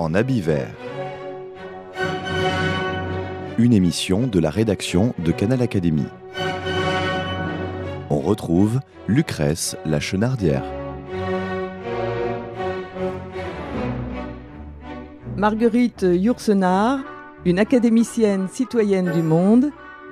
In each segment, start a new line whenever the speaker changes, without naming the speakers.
en habit vert. Une émission de la rédaction de Canal Académie. On retrouve Lucrèce la Chenardière.
Marguerite Yourcenar, une académicienne citoyenne du monde.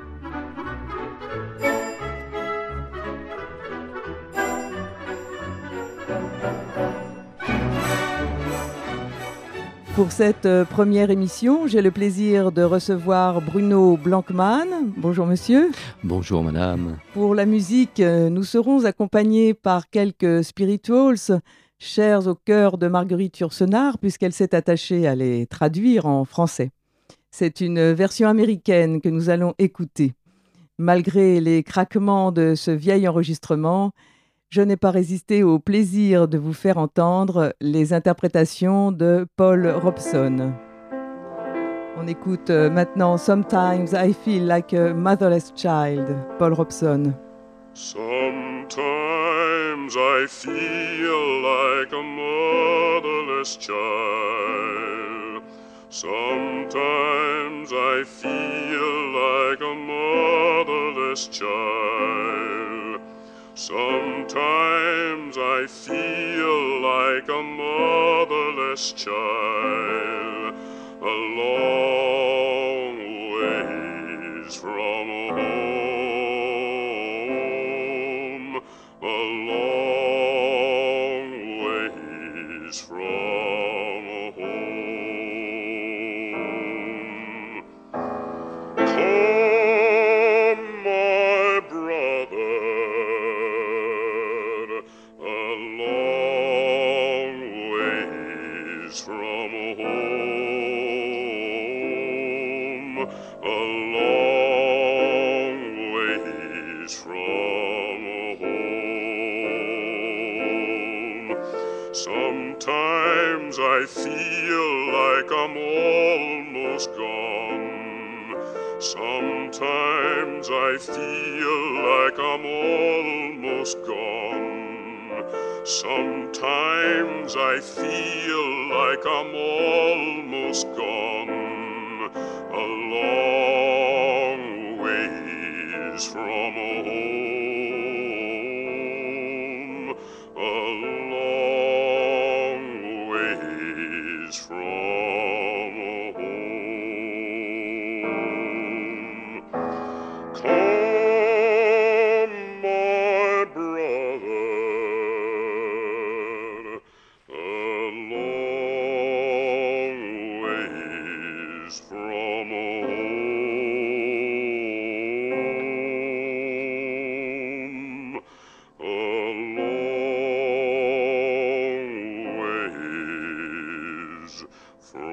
Pour cette première émission, j'ai le plaisir de recevoir Bruno Blankmann. Bonjour monsieur.
Bonjour madame.
Pour la musique, nous serons accompagnés par quelques spirituals chers au cœur de Marguerite Yourcenar, puisqu'elle s'est attachée à les traduire en français. C'est une version américaine que nous allons écouter. Malgré les craquements de ce vieil enregistrement, je n'ai pas résisté au plaisir de vous faire entendre les interprétations de Paul Robeson. On écoute maintenant Sometimes I Feel Like a Motherless Child, Paul Robeson.
Sometimes I feel like a motherless child. Sometimes I feel like a motherless child. Sometimes I feel like a motherless child, a long ways from home, a long ways from home. Come, my brother, a long ways from home, a long ways from home. Sometimes I feel like I'm almost gone. Sometimes I feel like I'm almost gone. Sometimes I feel like I'm almost gone. A long ways from home. A long ways from home. Come, my brother, a long ways from home, a long ways from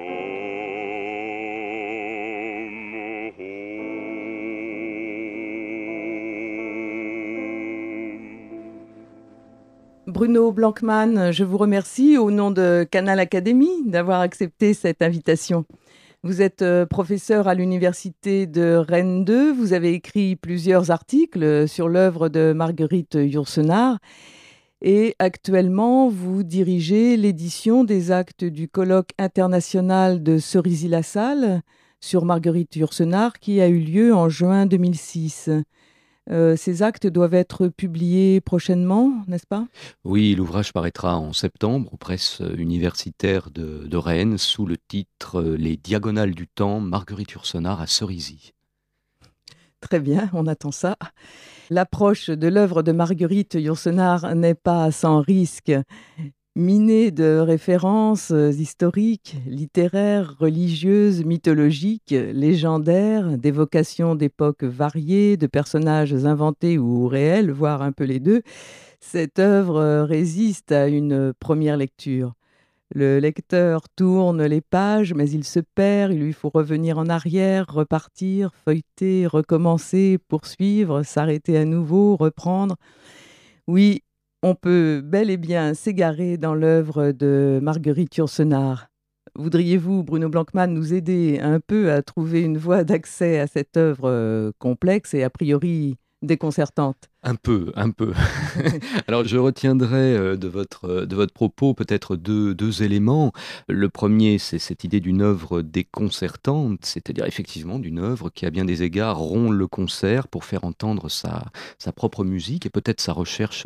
home.
Bruno Blankmann, je vous remercie au nom de Canal Académie d'avoir accepté cette invitation. Vous êtes professeur à l'université de Rennes 2. Vous avez écrit plusieurs articles sur l'œuvre de Marguerite Yourcenar. Et actuellement, vous dirigez l'édition des actes du colloque international de Cerisy-la-Salle sur Marguerite Yourcenar qui a eu lieu en juin 2006. Ces actes doivent être publiés prochainement, n'est-ce pas ?
Oui, l'ouvrage paraîtra en septembre aux presses universitaires de Rennes sous le titre « Les diagonales du temps, Marguerite Yourcenar à Cerisy ».
Très bien, on attend ça. L'approche de l'œuvre de Marguerite Yourcenar n'est pas sans risque. Minée de références historiques, littéraires, religieuses, mythologiques, légendaires, d'évocations d'époques variées, de personnages inventés ou réels, voire un peu les deux, cette œuvre résiste à une première lecture. Le lecteur tourne les pages, mais il se perd, il lui faut revenir en arrière, repartir, feuilleter, recommencer, poursuivre, s'arrêter à nouveau, reprendre. Oui, on peut bel et bien s'égarer dans l'œuvre de Marguerite Yourcenar. Voudriez-vous, Bruno Blankmann, nous aider un peu à trouver une voie d'accès à cette œuvre complexe et a priori déconcertante ?
Un peu, un peu. Alors, je retiendrai de votre propos peut-être deux éléments. Le premier, c'est cette idée d'une œuvre déconcertante, c'est-à-dire effectivement d'une œuvre qui, à bien des égards, rompt le concert pour faire entendre sa propre musique et peut-être sa recherche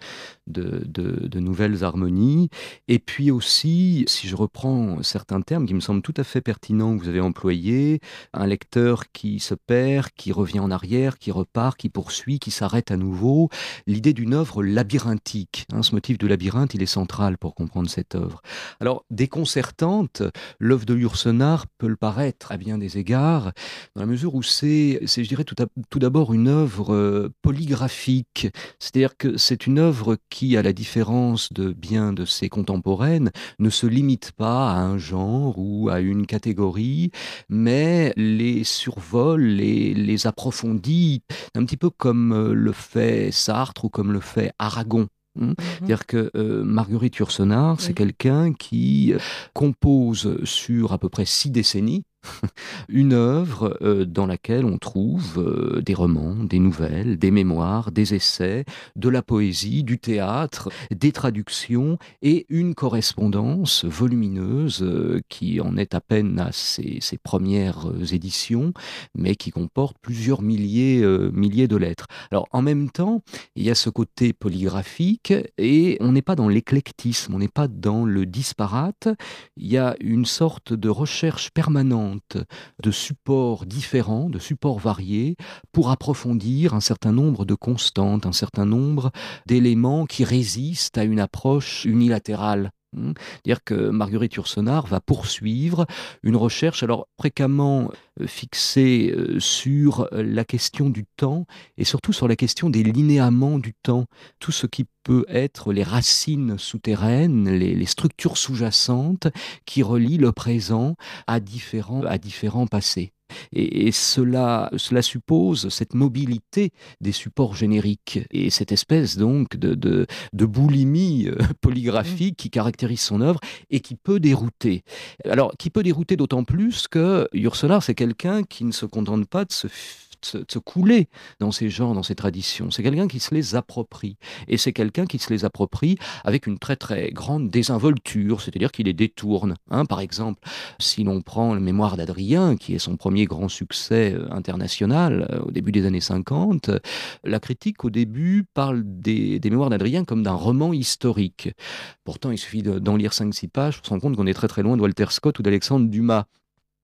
de nouvelles harmonies. Et puis aussi, si je reprends certains termes qui me semblent tout à fait pertinents que vous avez employés, un lecteur qui se perd, qui revient en arrière, qui repart, qui poursuit, qui s'arrête à nouveau, l'idée d'une œuvre labyrinthique. Ce motif de labyrinthe, il est central pour comprendre cette œuvre. Alors, déconcertante, l'œuvre de Yourcenar peut le paraître à bien des égards, dans la mesure où c'est je dirais, tout d'abord une œuvre polygraphique. C'est-à-dire que c'est une œuvre qui, à la différence de bien de ses contemporaines, ne se limite pas à un genre ou à une catégorie, mais les survole, les approfondit, un petit peu comme le fait Sartre ou comme le fait Aragon. C'est-à-dire que Marguerite Yourcenar, c'est quelqu'un qui compose sur à peu près 6 décennies une œuvre dans laquelle on trouve des romans, des nouvelles, des mémoires, des essais, de la poésie, du théâtre, des traductions et une correspondance volumineuse qui en est à peine à ses premières éditions, mais qui comporte plusieurs milliers de lettres. Alors en même temps, il y a ce côté polygraphique et on n'est pas dans l'éclectisme, on n'est pas dans le disparate, il y a une sorte de recherche permanente de supports différents, de supports variés, pour approfondir un certain nombre de constantes, un certain nombre d'éléments qui résistent à une approche unilatérale. C'est-à-dire que Marguerite Yourcenar va poursuivre une recherche alors fréquemment fixée sur la question du temps et surtout sur la question des linéaments du temps, tout ce qui peut être les racines souterraines, les structures sous-jacentes qui relient le présent à différents passés. Et cela suppose cette mobilité des supports génériques et cette espèce donc de boulimie polygraphique qui caractérise son œuvre et qui peut dérouter. Alors, qui peut dérouter d'autant plus que Yourcenar, c'est quelqu'un qui ne se contente pas de se couler dans ces genres, dans ces traditions. C'est quelqu'un qui se les approprie. Et c'est quelqu'un qui se les approprie avec une très très grande désinvolture, c'est-à-dire qu'il les détourne. Par exemple, si l'on prend le Mémoire d'Adrien, qui est son premier grand succès international au début des années 50, la critique au début parle des Mémoires d'Adrien comme d'un roman historique. Pourtant, il suffit d'en lire 5-6 pages pour se rendre compte qu'on est très très loin de Walter Scott ou d'Alexandre Dumas. Pourquoi ?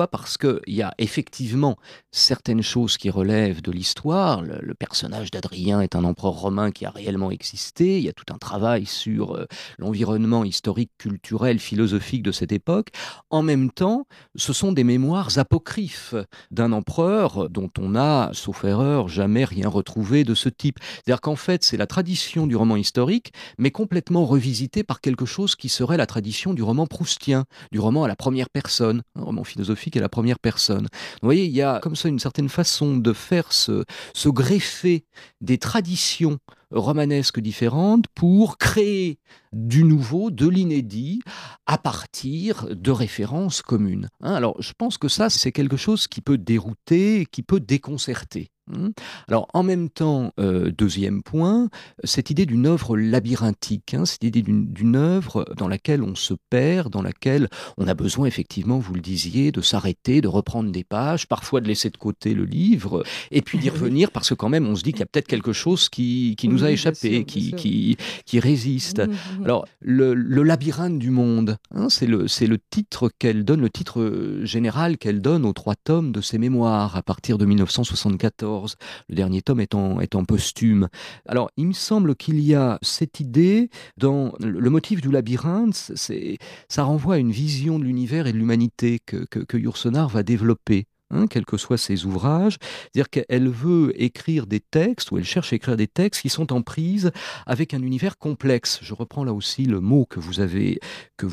Parce qu'il y a effectivement certaines choses qui relèvent de l'histoire. Le personnage d'Adrien est un empereur romain qui a réellement existé. Il y a tout un travail sur l'environnement historique, culturel, philosophique de cette époque. En même temps, ce sont des mémoires apocryphes d'un empereur dont on n'a, sauf erreur, jamais rien retrouvé de ce type. C'est-à-dire qu'en fait, c'est la tradition du roman historique, mais complètement revisitée par quelque chose qui serait la tradition du roman proustien, du roman à la première personne, un roman philosophique à la première personne. Vous voyez, il y a comme ça une certaine façon de faire se greffer des traditions romanesques différentes pour créer du nouveau, de l'inédit, à partir de références communes. Alors, je pense que ça, c'est quelque chose qui peut dérouter, qui peut déconcerter. Alors, en même temps, deuxième point, cette idée d'une œuvre labyrinthique, cette idée d'une œuvre dans laquelle on se perd, dans laquelle on a besoin, effectivement, vous le disiez, de s'arrêter, de reprendre des pages, parfois de laisser de côté le livre, et puis d'y revenir, parce que quand même, on se dit qu'il y a peut-être quelque chose qui nous a échappé, qui résiste. Alors, le labyrinthe du monde, c'est le titre qu'elle donne, le titre général qu'elle donne aux 3 tomes de ses mémoires, à partir de 1974. Le dernier tome étant posthume. Alors, il me semble qu'il y a cette idée dans le motif du labyrinthe, ça renvoie à une vision de l'univers et de l'humanité que Yourcenar va développer. Quels que soient ses ouvrages, c'est-à-dire qu'elle veut écrire des textes, ou elle cherche à écrire des textes qui sont en prise avec un univers complexe. Je reprends là aussi le mot que vous avez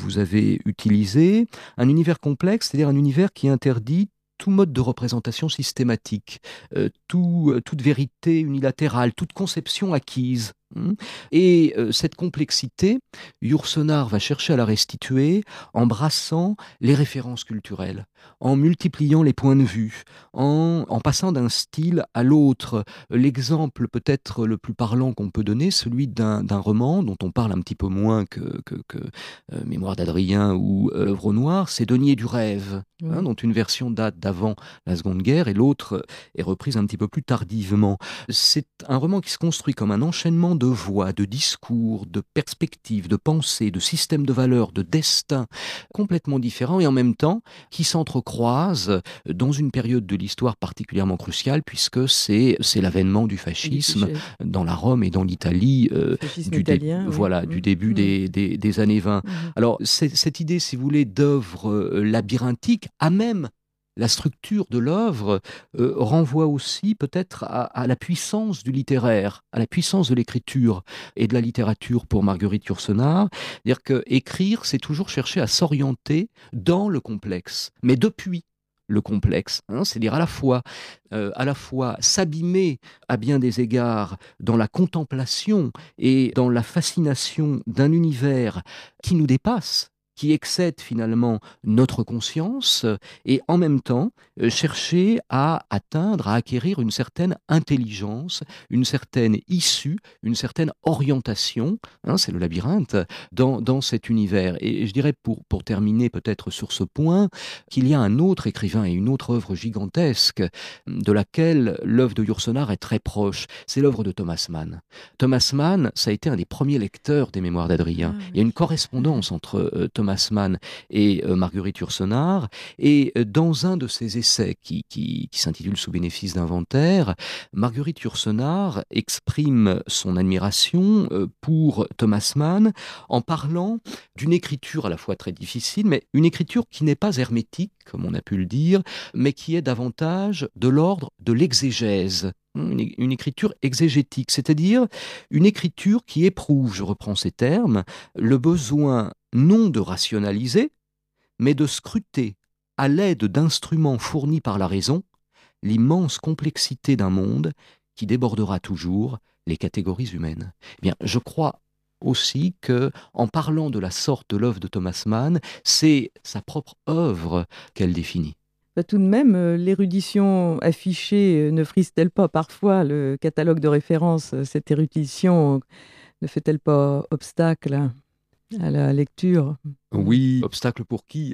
utilisé. Un univers complexe, c'est-à-dire un univers qui interdit tout mode de représentation systématique, toute vérité unilatérale, toute conception acquise. Et cette complexité, Yourcenar va chercher à la restituer en brassant les références culturelles, en multipliant les points de vue, en passant d'un style à l'autre. L'exemple peut-être le plus parlant qu'on peut donner, celui d'un roman dont on parle un petit peu moins que Mémoire d'Adrien ou L'œuvre au noir, c'est Denier du rêve, dont une version date d'avant la Seconde Guerre et l'autre est reprise un petit peu plus tardivement. C'est un roman qui se construit comme un enchaînement de voix, de discours, de perspectives, de pensées, de systèmes de valeurs, de destins complètement différents et en même temps qui s'entrecroisent dans une période de l'histoire particulièrement cruciale puisque c'est l'avènement du fascisme dans la Rome et dans l'Italie du début des années 20. Alors cette idée, si vous voulez, d'œuvre labyrinthique a même la structure de l'œuvre renvoie aussi peut-être à la puissance du littéraire, à la puissance de l'écriture et de la littérature pour Marguerite Yourcenar. C'est-à-dire qu'écrire, c'est toujours chercher à s'orienter dans le complexe, mais depuis le complexe, c'est-à-dire à la fois s'abîmer à bien des égards dans la contemplation et dans la fascination d'un univers qui nous dépasse, qui excède finalement notre conscience, et en même temps chercher à atteindre, à acquérir une certaine intelligence, une certaine issue, une certaine orientation, c'est le labyrinthe, dans cet univers. Et je dirais, pour terminer peut-être sur ce point, qu'il y a un autre écrivain et une autre œuvre gigantesque de laquelle l'œuvre de Yourcenar est très proche, c'est l'œuvre de Thomas Mann. Thomas Mann, ça a été un des premiers lecteurs des Mémoires d'Adrien. Il y a une correspondance entre Thomas Mann et Marguerite Yourcenar, et dans un de ses essais qui s'intitule Sous bénéfice d'inventaire, Marguerite Yourcenar exprime son admiration pour Thomas Mann en parlant d'une écriture à la fois très difficile, mais une écriture qui n'est pas hermétique, comme on a pu le dire, mais qui est davantage de l'ordre de l'exégèse. Une écriture exégétique, c'est-à-dire une écriture qui éprouve, je reprends ces termes, le besoin non de rationaliser, mais de scruter, à l'aide d'instruments fournis par la raison, l'immense complexité d'un monde qui débordera toujours les catégories humaines. Eh bien, je crois aussi que, en parlant de la sorte de l'œuvre de Thomas Mann, c'est sa propre œuvre qu'elle définit.
Tout de même, l'érudition affichée ne frise-t-elle pas parfois le catalogue de référence? Cette érudition ne fait-elle pas obstacle à la lecture?
Oui, obstacle pour qui?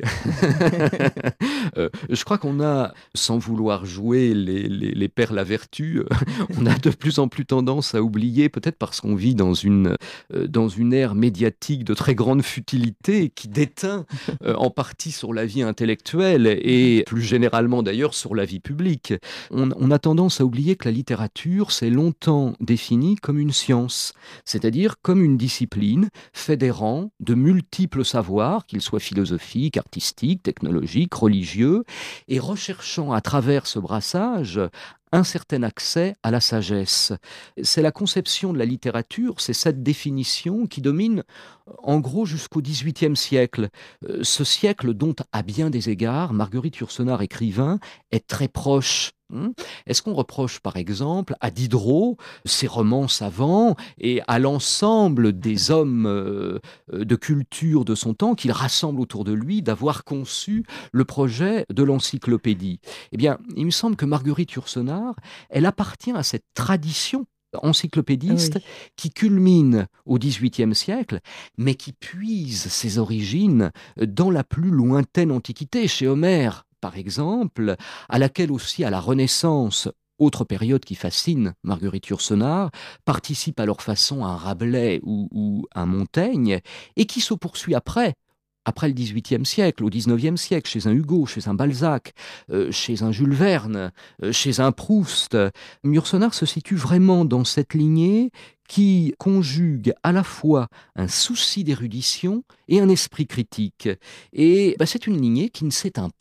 Je crois qu'on a, sans vouloir jouer les pères la vertu, on a de plus en plus tendance à oublier, peut-être parce qu'on vit dans une ère médiatique de très grande futilité qui déteint en partie sur la vie intellectuelle et plus généralement d'ailleurs sur la vie publique. On a tendance à oublier que la littérature s'est longtemps définie comme une science, c'est-à-dire comme une discipline fédérant de multiples savoirs, qu'ils soient philosophiques, artistiques, technologiques, religieux, et recherchant à travers ce brassage un certain accès à la sagesse. C'est la conception de la littérature, c'est cette définition qui domine en gros jusqu'au XVIIIe siècle. Ce siècle dont, à bien des égards, Marguerite Yourcenar, écrivain, est très proche. Est-ce qu'on reproche par exemple à Diderot ses romans savants et à l'ensemble des hommes de culture de son temps qu'il rassemble autour de lui d'avoir conçu le projet de l'encyclopédie? Eh bien, il me semble que Marguerite Yourcenar, elle appartient à cette tradition encyclopédiste qui culmine au XVIIIe siècle, mais qui puise ses origines dans la plus lointaine antiquité, chez Homère, par exemple, à laquelle aussi, à la Renaissance, autre période qui fascine Marguerite Yourcenar, participe à leur façon un Rabelais ou un Montaigne, et qui se poursuit après le XVIIIe siècle, au XIXe siècle, chez un Hugo, chez un Balzac, chez un Jules Verne, chez un Proust. Yourcenar se situe vraiment dans cette lignée qui conjugue à la fois un souci d'érudition et un esprit critique. Et c'est une lignée qui ne s'éteint pas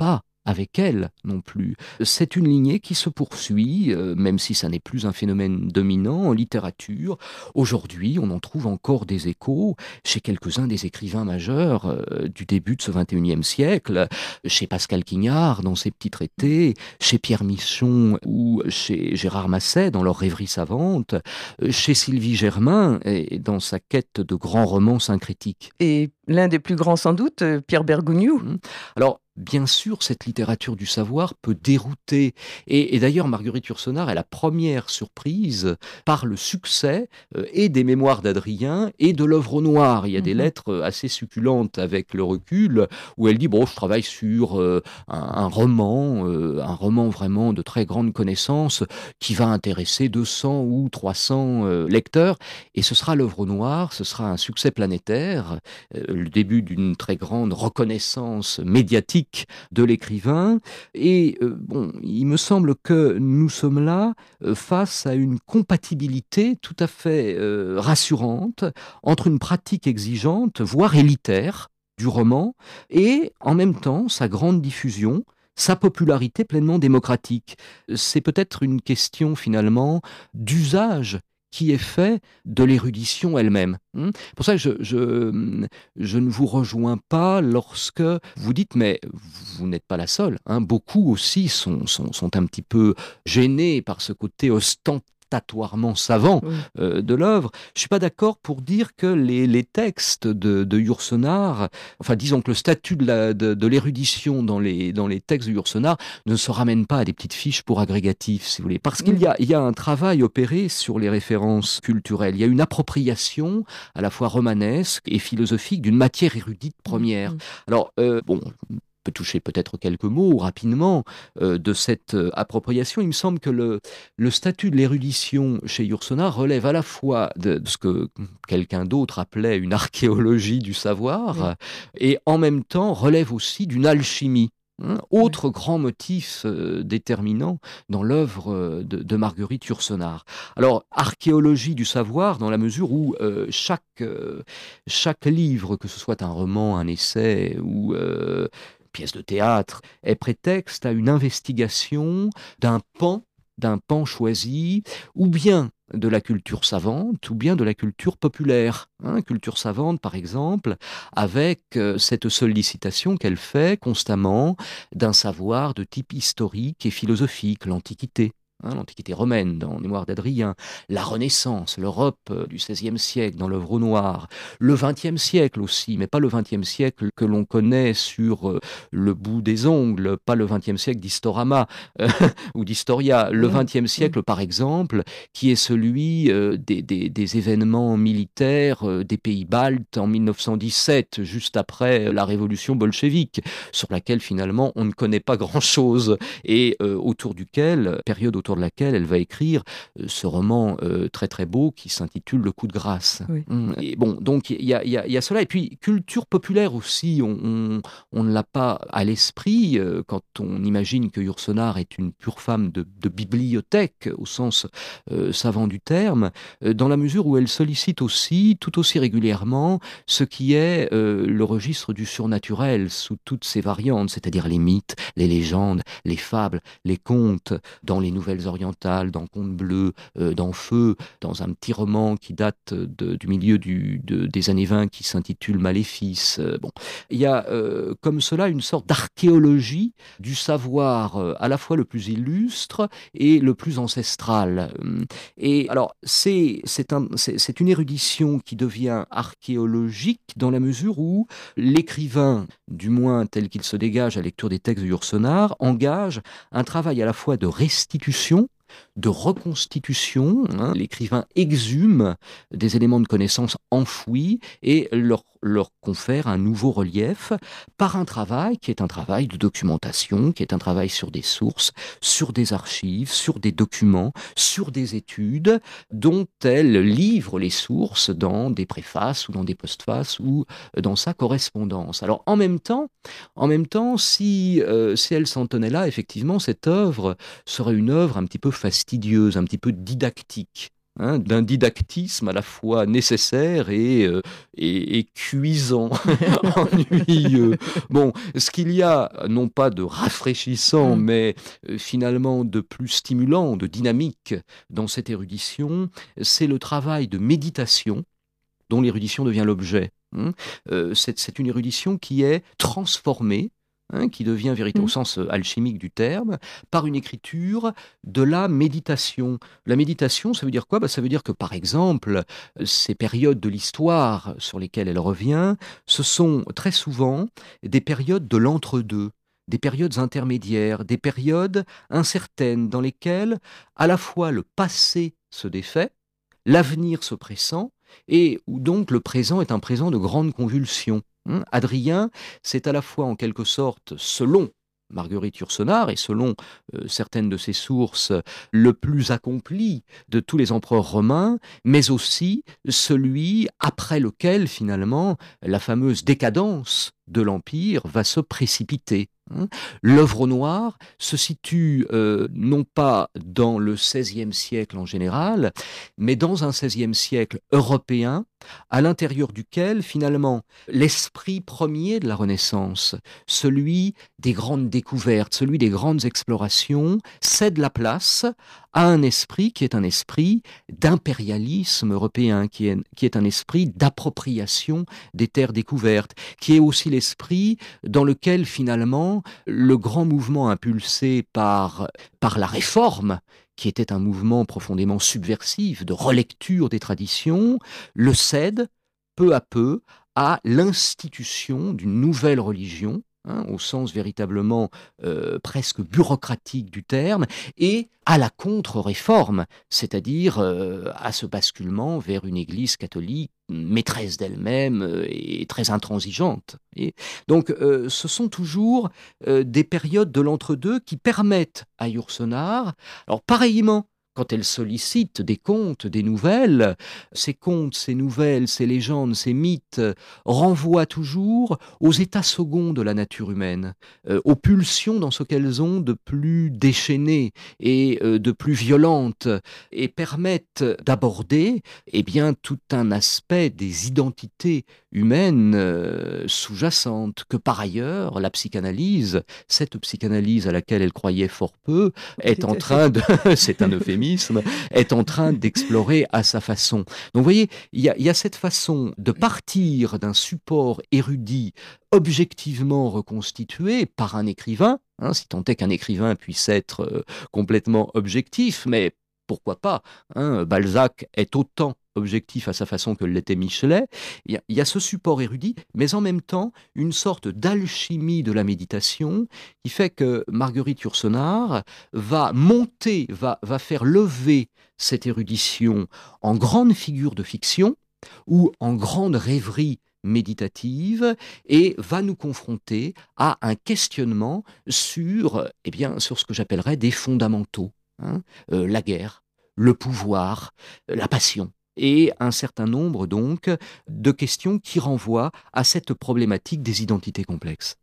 avec elle non plus. C'est une lignée qui se poursuit, même si ça n'est plus un phénomène dominant en littérature. Aujourd'hui, on en trouve encore des échos chez quelques-uns des écrivains majeurs du début de ce XXIe siècle, chez Pascal Quignard dans ses petits traités, chez Pierre Michon ou chez Gérard Masset dans leurs rêveries savantes, chez Sylvie Germain et dans sa quête de grands romans syncrétiques.
Et l'un des plus grands sans doute, Pierre Bergogneau.
Alors, bien sûr, cette littérature du savoir peut dérouter. Et d'ailleurs, Marguerite Yourcenar est la première surprise par le succès et des mémoires d'Adrien et de l'œuvre au noir. Il y a des lettres assez succulentes avec le recul où elle dit, bon, je travaille sur un roman vraiment de très grande connaissance qui va intéresser 200 ou 300 lecteurs. Et ce sera l'œuvre au noir, ce sera un succès planétaire, le début d'une très grande reconnaissance médiatique de l'écrivain. Et il me semble que nous sommes là face à une compatibilité tout à fait rassurante entre une pratique exigeante, voire élitaire, du roman, et en même temps sa grande diffusion, sa popularité pleinement démocratique. C'est peut-être une question finalement d'usage qui est fait de l'érudition elle-même. Pour ça, je ne vous rejoins pas lorsque vous dites, mais vous n'êtes pas la seule. Beaucoup aussi sont un petit peu gênés par ce côté ostentatoirement savant de l'œuvre. Je ne suis pas d'accord pour dire que les textes de Yourcenar, enfin disons que le statut de l'érudition dans les textes de Yourcenar ne se ramène pas à des petites fiches pour agrégatifs, si vous voulez. Parce qu'il y a un travail opéré sur les références culturelles. Il y a une appropriation à la fois romanesque et philosophique d'une matière érudite première. Alors, peut toucher peut-être quelques mots rapidement de cette appropriation. Il me semble que le statut de l'érudition chez Yourcenar relève à la fois de ce que quelqu'un d'autre appelait une archéologie du savoir, et en même temps relève aussi d'une alchimie. Autre grand motif déterminant dans l'œuvre de Marguerite Yourcenar. Alors, archéologie du savoir, dans la mesure où chaque livre, que ce soit un roman, un essai ou pièce de théâtre, est prétexte à une investigation d'un pan choisi, ou bien de la culture savante, ou bien de la culture populaire. Culture savante, par exemple, avec cette sollicitation qu'elle fait constamment d'un savoir de type historique et philosophique, l'Antiquité. L'Antiquité romaine dans Mémoires d'Adrien, la Renaissance, l'Europe du XVIe siècle dans l'œuvre au noir, le XXe siècle aussi, mais pas le XXe siècle que l'on connaît sur le bout des ongles, pas le XXe siècle d'Historama ou d'Historia, le XXe siècle par exemple, qui est celui des événements militaires des pays baltes en 1917, juste après la révolution bolchevique, sur laquelle finalement on ne connaît pas grand-chose, et période autour de laquelle elle va écrire ce roman très très beau qui s'intitule Le coup de grâce. Et donc il y a cela. Et puis culture populaire aussi, on ne l'a pas à l'esprit quand on imagine que Yourcenar est une pure femme de bibliothèque au sens savant du terme, dans la mesure où elle sollicite aussi, tout aussi régulièrement, ce qui est le registre du surnaturel sous toutes ses variantes, c'est-à-dire les mythes, les légendes, les fables, les contes, dans les nouvelles orientales, dans Contes bleus, dans Feu, dans un petit roman qui date du milieu des années 20 qui s'intitule Maléfice. Il y a comme cela une sorte d'archéologie du savoir à la fois le plus illustre et le plus ancestral. Et alors, c'est une érudition qui devient archéologique dans la mesure où l'écrivain, du moins tel qu'il se dégage à la lecture des textes de Yourcenar, engage un travail à la fois de restitution, de reconstitution. L'écrivain exhume des éléments de connaissance enfouis et leur confère un nouveau relief par un travail qui est un travail de documentation, qui est un travail sur des sources, sur des archives, sur des documents, sur des études dont elle livre les sources dans des préfaces ou dans des postfaces ou dans sa correspondance. Alors en même temps, si elle s'en tenait là, effectivement, cette œuvre serait une œuvre un petit peu fastidieuse, un petit peu didactique. d'un didactisme à la fois nécessaire et cuisant, ennuyeux. Bon, ce qu'il y a, non pas de rafraîchissant, mais finalement de plus stimulant, de dynamique dans cette érudition, c'est le travail de méditation dont l'érudition devient l'objet. C'est une érudition qui est transformée, qui devient véritable au sens alchimique du terme, par une écriture de la méditation. La méditation, ça veut dire quoi ? Ça veut dire que, par exemple, ces périodes de l'histoire sur lesquelles elle revient, ce sont très souvent des périodes de l'entre-deux, des périodes intermédiaires, des périodes incertaines dans lesquelles à la fois le passé se défait, l'avenir se pressent, et où donc le présent est un présent de grande convulsion. Adrien, c'est à la fois en quelque sorte, selon Marguerite Yourcenar et selon certaines de ses sources, le plus accompli de tous les empereurs romains, mais aussi celui après lequel finalement la fameuse décadence de l'Empire va se précipiter. L'œuvre noire se situe non pas dans le XVIe siècle en général, mais dans un XVIe siècle européen, à l'intérieur duquel, finalement, l'esprit premier de la Renaissance, celui des grandes découvertes, celui des grandes explorations, cède la place à un esprit qui est un esprit d'impérialisme européen, qui est un esprit d'appropriation des terres découvertes, qui est aussi l'esprit dans lequel, finalement, le grand mouvement impulsé par la Réforme, qui était un mouvement profondément subversif de relecture des traditions, le cède peu à peu à l'institution d'une nouvelle religion, au sens véritablement presque bureaucratique du terme, et à la contre-réforme, c'est-à-dire à ce basculement vers une Église catholique maîtresse d'elle-même et très intransigeante. Et donc ce sont toujours des périodes de l'entre-deux qui permettent à Yourcenar, alors pareillement, quand elle sollicite des contes, des nouvelles, ces contes, ces nouvelles, ces légendes, ces mythes renvoient toujours aux états seconds de la nature humaine, aux pulsions dans ce qu'elles ont de plus déchaînées et de plus violentes, et permettent d'aborder tout un aspect des identités humaines sous-jacentes, que par ailleurs la psychanalyse, cette psychanalyse à laquelle elle croyait fort peu, est en train de... c'est un euphémisme, est en train d'explorer à sa façon. Donc vous voyez, il y a cette façon de partir d'un support érudit objectivement reconstitué par un écrivain, si tant est qu'un écrivain puisse être complètement objectif, mais pourquoi pas, Balzac est autant objectif à sa façon que l'était Michelet. Il y a ce support érudit, mais en même temps une sorte d'alchimie de la méditation qui fait que Marguerite Yourcenar va monter, va faire lever cette érudition en grande figure de fiction ou en grande rêverie méditative, et va nous confronter à un questionnement sur ce que j'appellerais des fondamentaux, la guerre, le pouvoir, la passion, et un certain nombre donc de questions qui renvoient à cette problématique des identités complexes.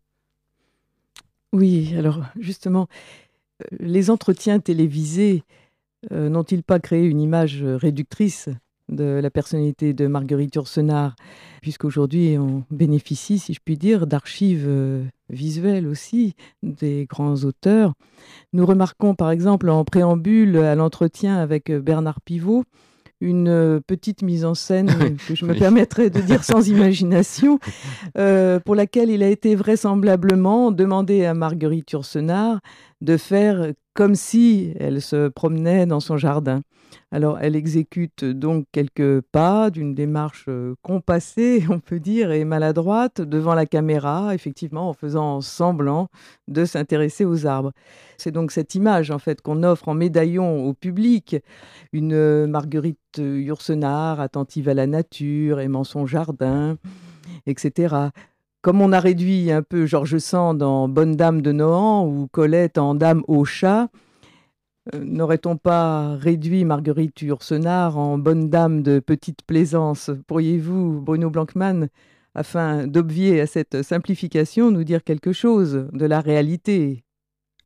Oui, alors justement, les entretiens télévisés n'ont-ils pas créé une image réductrice de la personnalité de Marguerite Yourcenar, puisqu'aujourd'hui on bénéficie, si je puis dire, d'archives visuelles aussi des grands auteurs. Nous remarquons par exemple en préambule à l'entretien avec Bernard Pivot une petite mise en scène que je me permettrai de dire sans imagination, pour laquelle il a été vraisemblablement demandé à Marguerite Yourcenar de faire comme si elle se promenait dans son jardin. Alors, elle exécute donc quelques pas d'une démarche compassée, on peut dire, et maladroite devant la caméra, effectivement, en faisant semblant de s'intéresser aux arbres. C'est donc cette image, en fait, qu'on offre en médaillon au public, une Marguerite Yourcenar attentive à la nature, aimant son jardin, etc. Comme on a réduit un peu George Sand en bonne dame de Nohant ou Colette en dame au chat, n'aurait-on pas réduit Marguerite Yourcenar en bonne dame de petite plaisance ? Pourriez-vous, Bruno Blankmann, afin d'obvier à cette simplification, nous dire quelque chose de la réalité ?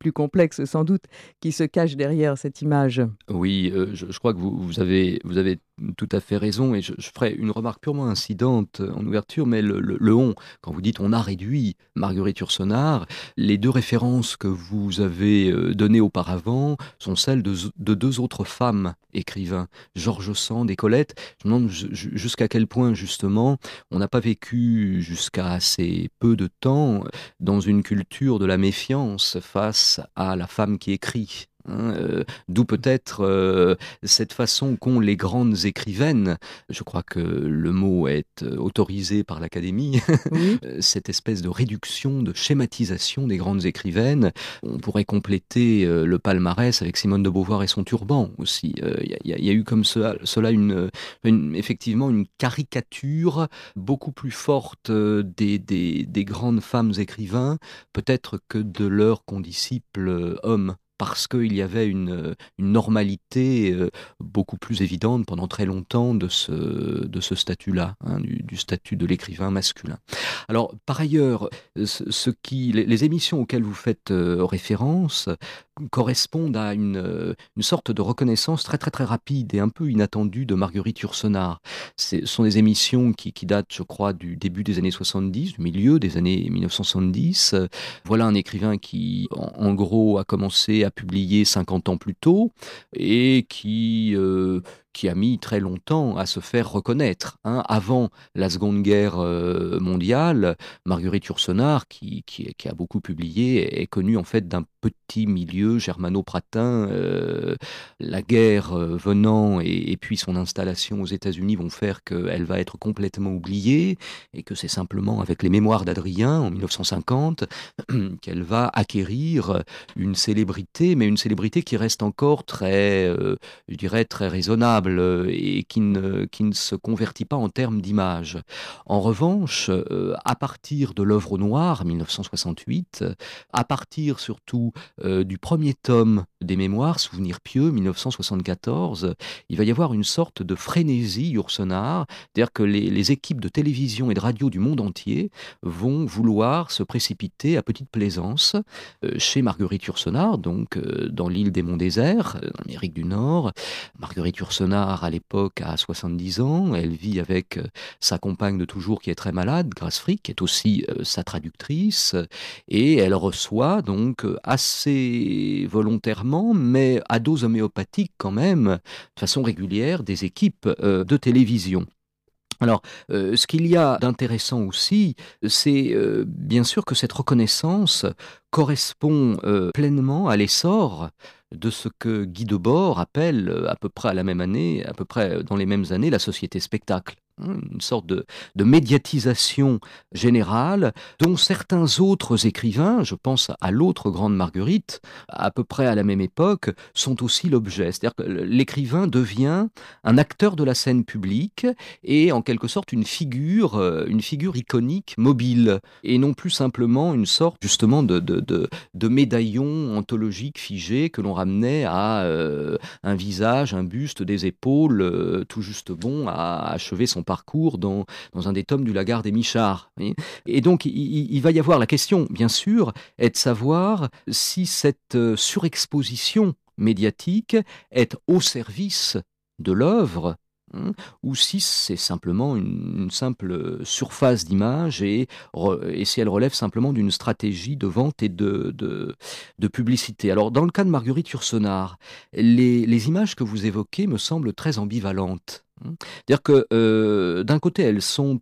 plus complexe sans doute qui se cache derrière cette image.
Oui, je crois que vous avez tout à fait raison, et je ferai une remarque purement incidente en ouverture, mais le on, quand vous dites on a réduit Marguerite Yourcenar, les deux références que vous avez données auparavant sont celles de deux autres femmes écrivains, George Sand et Colette. Je me demande jusqu'à quel point justement on n'a pas vécu jusqu'à assez peu de temps dans une culture de la méfiance face à la femme qui écrit. D'où peut-être cette façon qu'ont les grandes écrivaines, je crois que le mot est autorisé par l'Académie,
Oui.
cette espèce de réduction, de schématisation des grandes écrivaines. On pourrait compléter le palmarès avec Simone de Beauvoir et son turban aussi. Il y a eu comme cela effectivement une caricature beaucoup plus forte des grandes femmes écrivains, peut-être que de leurs condisciples hommes, parce qu'il y avait une normalité beaucoup plus évidente pendant très longtemps de ce statut-là, du statut de l'écrivain masculin. Alors, par ailleurs, les émissions auxquelles vous faites référence correspondent à une sorte de reconnaissance très très très rapide et un peu inattendue de Marguerite Yourcenar. Ce sont des émissions qui datent, je crois, du début des années 70, du milieu des années 1970. Voilà un écrivain qui, en gros, a commencé à publier 50 ans plus tôt et qui a mis très longtemps à se faire reconnaître. Avant la Seconde Guerre mondiale, Marguerite Yourcenar, qui a beaucoup publié, est connue en fait d'un petit milieu germano-pratin. La guerre venant et puis son installation aux États-Unis vont faire qu'elle va être complètement oubliée et que c'est simplement avec les Mémoires d'Adrien en 1950 qu'elle va acquérir une célébrité, mais une célébrité qui reste encore très, je dirais, très raisonnable et qui ne se convertit pas en termes d'image. En revanche, à partir de l'œuvre noire, 1968, à partir surtout du premier tome des Mémoires, Souvenirs pieux, 1974, il va y avoir une sorte de frénésie Yourcenar, c'est-à-dire que les équipes de télévision et de radio du monde entier vont vouloir se précipiter à petite plaisance chez Marguerite Yourcenar, donc dans l'île des Monts Déserts, en Amérique du Nord. Marguerite Yourcenar, à l'époque, a 70 ans. Elle vit avec sa compagne de toujours qui est très malade, Grace Frick, qui est aussi sa traductrice. Et elle reçoit donc assez volontairement, mais à dose homéopathique quand même, de façon régulière, des équipes de télévision. Alors, ce qu'il y a d'intéressant aussi, c'est bien sûr que cette reconnaissance correspond pleinement à l'essor de ce que Guy Debord appelle à peu près à la même année, à peu près dans les mêmes années, la société spectacle. Une sorte de médiatisation générale dont certains autres écrivains, je pense à l'autre grande Marguerite, à peu près à la même époque, sont aussi l'objet. C'est-à-dire que l'écrivain devient un acteur de la scène publique et en quelque sorte une figure iconique, mobile, et non plus simplement une sorte justement de médaillon anthologique figé que l'on ramenait à un visage, un buste, des épaules, tout juste bon à achever son parcours dans un des tomes du Lagarde et Michard. Et donc, il va y avoir la question, bien sûr, est de savoir si cette surexposition médiatique est au service de l'œuvre, ou si c'est simplement une simple surface d'image et si elle relève simplement d'une stratégie de vente et de publicité. Alors, dans le cas de Marguerite Yourcenar, les images que vous évoquez me semblent très ambivalentes. C'est-à-dire que d'un côté, elles sont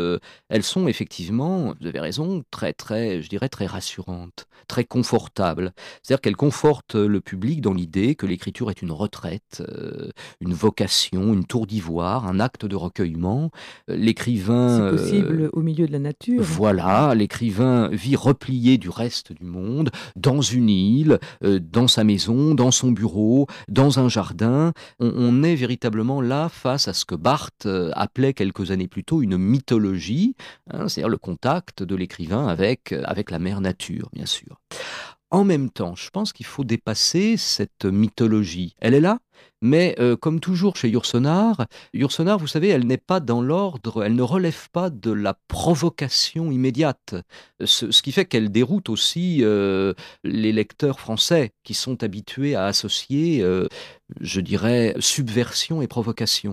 effectivement, vous avez raison, très, je dirais très rassurantes, très confortables. C'est-à-dire qu'elles confortent le public dans l'idée que l'écriture est une retraite, une vocation, une tour d'ivoire, un acte de recueillement. L'écrivain...
C'est possible au milieu de la nature.
Voilà, l'écrivain vit replié du reste du monde, dans une île, dans sa maison, dans son bureau, dans un jardin. On est véritablement là face à ce que Barthes appelait quelques années plus tôt une mythologie, c'est-à-dire le contact de l'écrivain avec la mère nature, bien sûr. En même temps, je pense qu'il faut dépasser cette mythologie. Elle est là, mais comme toujours chez Yourcenar, Yourcenar, vous savez, elle n'est pas dans l'ordre, elle ne relève pas de la provocation immédiate. Ce qui fait qu'elle déroute aussi les lecteurs français qui sont habitués à associer, je dirais, subversion et provocation.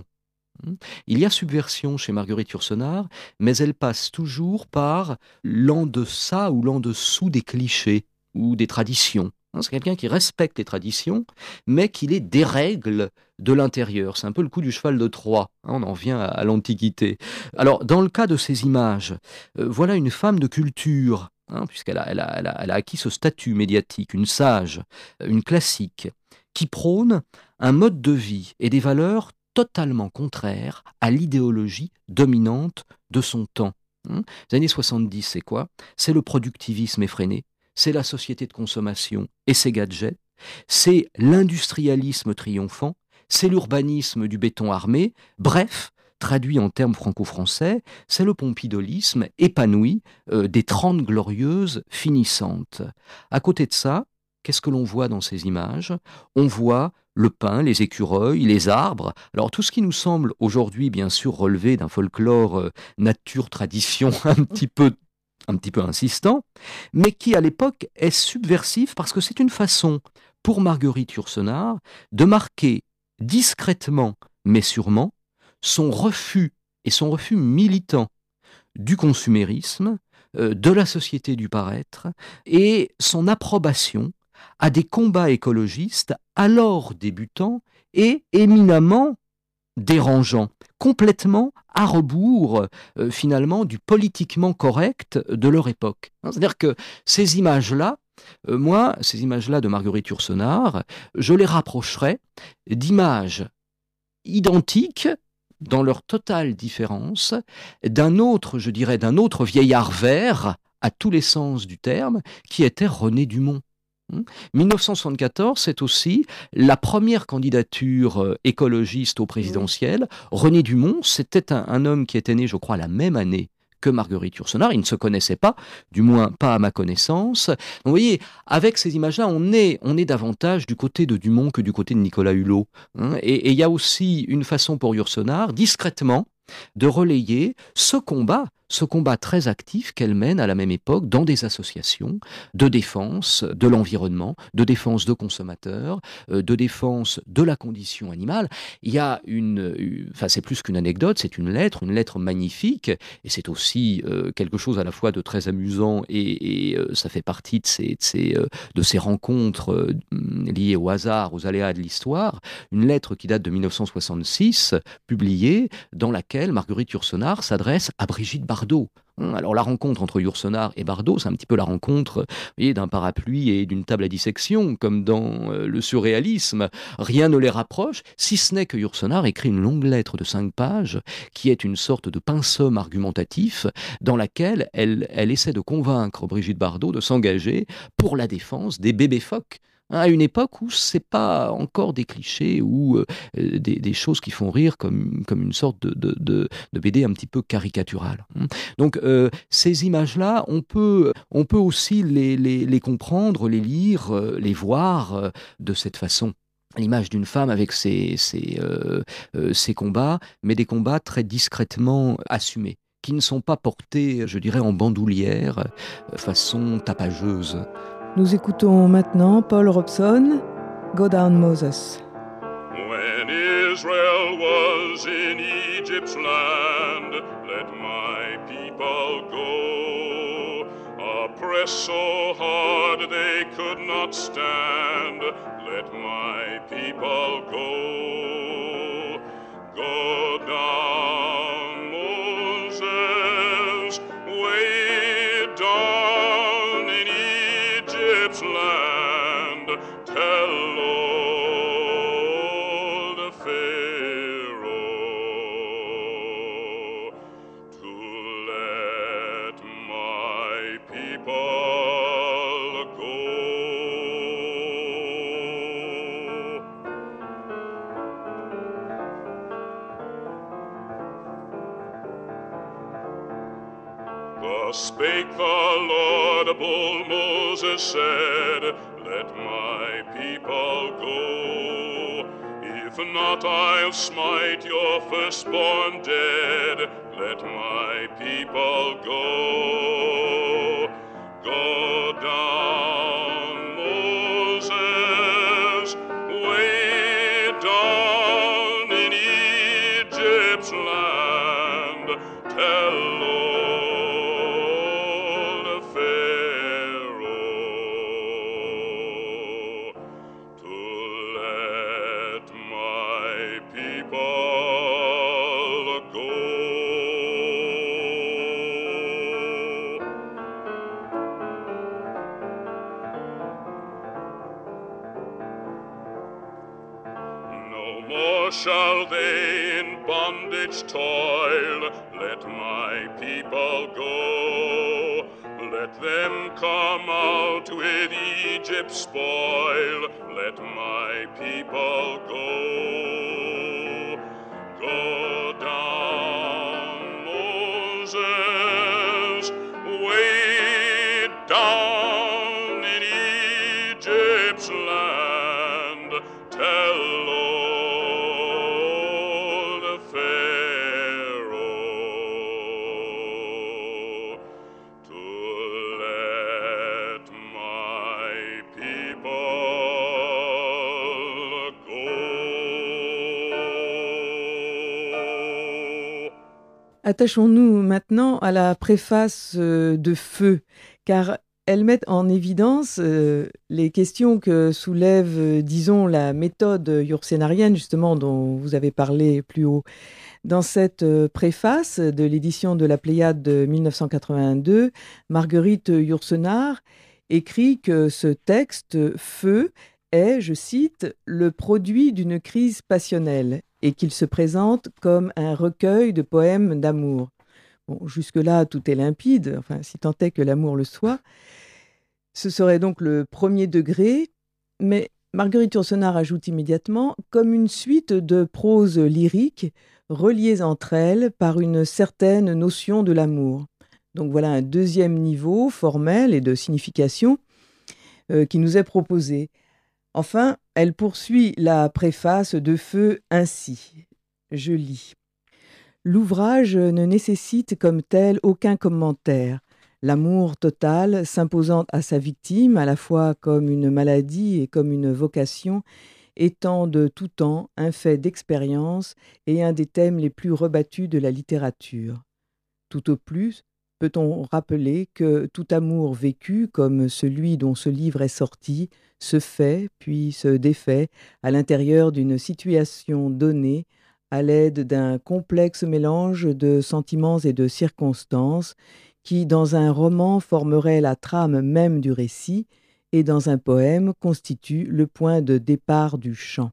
Il y a subversion chez Marguerite Yourcenar, mais elle passe toujours par l'en-deçà ou l'en-dessous des clichés ou des traditions. C'est quelqu'un qui respecte les traditions, mais qui les dérègle de l'intérieur. C'est un peu le coup du cheval de Troie. On en vient à l'Antiquité. Alors, dans le cas de ces images, voilà une femme de culture, puisqu'elle elle a acquis ce statut médiatique, une sage, une classique, qui prône un mode de vie et des valeurs totalement contraires à l'idéologie dominante de son temps. Les années 70, c'est quoi? C'est le productivisme effréné, c'est la société de consommation et ses gadgets, c'est l'industrialisme triomphant, c'est l'urbanisme du béton armé, bref, traduit en termes franco-français, c'est le pompidolisme épanoui des 30 glorieuses finissantes. À côté de ça, qu'est-ce que l'on voit dans ces images? On voit le pin, les écureuils, les arbres. Alors tout ce qui nous semble aujourd'hui, bien sûr, relever d'un folklore nature-tradition un petit peu insistant, mais qui à l'époque est subversif parce que c'est une façon pour Marguerite Yourcenar de marquer discrètement mais sûrement son refus et son refus militant du consumérisme, de la société du paraître et son approbation à des combats écologistes alors débutants et éminemment dérangeants, complètement à rebours finalement du politiquement correct de leur époque. C'est-à-dire que ces images-là, ces images-là de Marguerite Yourcenar, je les rapprocherais d'images identiques dans leur totale différence d'un autre, je dirais, d'un autre vieillard vert à tous les sens du terme, qui était René Dumont. 1974, c'est aussi la première candidature écologiste au présidentiel. René Dumont, c'était un homme qui était né, je crois, la même année que Marguerite Yourcenar. Ils ne se connaissaient pas, du moins pas à ma connaissance. Donc, vous voyez, avec ces images-là, on est davantage du côté de Dumont que du côté de Nicolas Hulot. Et il y a aussi une façon pour Yourcenar, discrètement, de relayer ce combat très actif qu'elle mène à la même époque dans des associations de défense de l'environnement, de défense de consommateurs, de défense de la condition animale. Il y a c'est plus qu'une anecdote, c'est une lettre magnifique, et c'est aussi quelque chose à la fois de très amusant et ça fait partie de ces rencontres liées au hasard, aux aléas de l'histoire. Une lettre qui date de 1966, publiée, dans laquelle Marguerite Yourcenar s'adresse à Brigitte Bardot. Alors la rencontre entre Yourcenar et Bardot, c'est un petit peu la rencontre d'un parapluie et d'une table à dissection, comme dans le surréalisme. Rien ne les rapproche, si ce n'est que Yourcenar écrit une longue lettre de 5 pages, qui est une sorte de pinceau argumentatif, dans laquelle elle essaie de convaincre Brigitte Bardot de s'engager pour la défense des bébés phoques. À une époque où c'est pas encore des clichés ou des choses qui font rire comme une sorte de BD un petit peu caricaturale. Donc ces images-là, on peut aussi les comprendre, les lire, les voir de cette façon. L'image d'une femme avec ses combats, mais des combats très discrètement assumés, qui ne sont pas portés, je dirais, en bandoulière, façon tapageuse.
Nous écoutons maintenant Paul Robson, Go Down Moses.
When Israel was in Egypt's land, let my people go. Oppressed so hard they could not stand, let my people go. Go down, Moses, way down in Egypt's land, tell old Pharaoh to let my people go. Thus spake the laudable Moses, Moses said, let my people go. If not, I'll smite your firstborn dead. Let my people go. Go down, Moses, way down in Egypt's land. Tell old Pharaoh to let my people go. No more shall they in bondage toil. Let my people go. Let them come out with Egypt's spoil. Let my people go. Go down, Moses, way down in Egypt's land. Tell old Pharaoh to let my people go.
Attachons-nous maintenant à la préface de Feu, car elle met en évidence les questions que soulève, disons, la méthode yourcénarienne, justement, dont vous avez parlé plus haut. Dans cette préface de l'édition de la Pléiade de 1982, Marguerite Yourcenar écrit que ce texte, Feu, est, je cite, le produit d'une crise passionnelle et qu'il se présente comme un recueil de poèmes d'amour. Bon, jusque-là, tout est limpide, enfin, si tant est que l'amour le soit. Ce serait donc le premier degré, mais Marguerite Yourcenar ajoute immédiatement comme une suite de proses lyriques reliées entre elles par une certaine notion de l'amour. Donc voilà un deuxième niveau formel et de signification qui nous est proposé. Enfin, elle poursuit la préface de Feu ainsi. Je lis. L'ouvrage ne nécessite comme tel aucun commentaire. L'amour total s'imposant à sa victime, à la fois comme une maladie et comme une vocation, étant de tout temps un fait d'expérience et un des thèmes les plus rebattus de la littérature. Tout au plus, peut-on rappeler que tout amour vécu, comme celui dont ce livre est sorti, se fait, puis se défait, à l'intérieur d'une situation donnée, à l'aide d'un complexe mélange de sentiments et de circonstances, qui, dans un roman, formerait la trame même du récit, et dans un poème, constitue le point de départ du chant.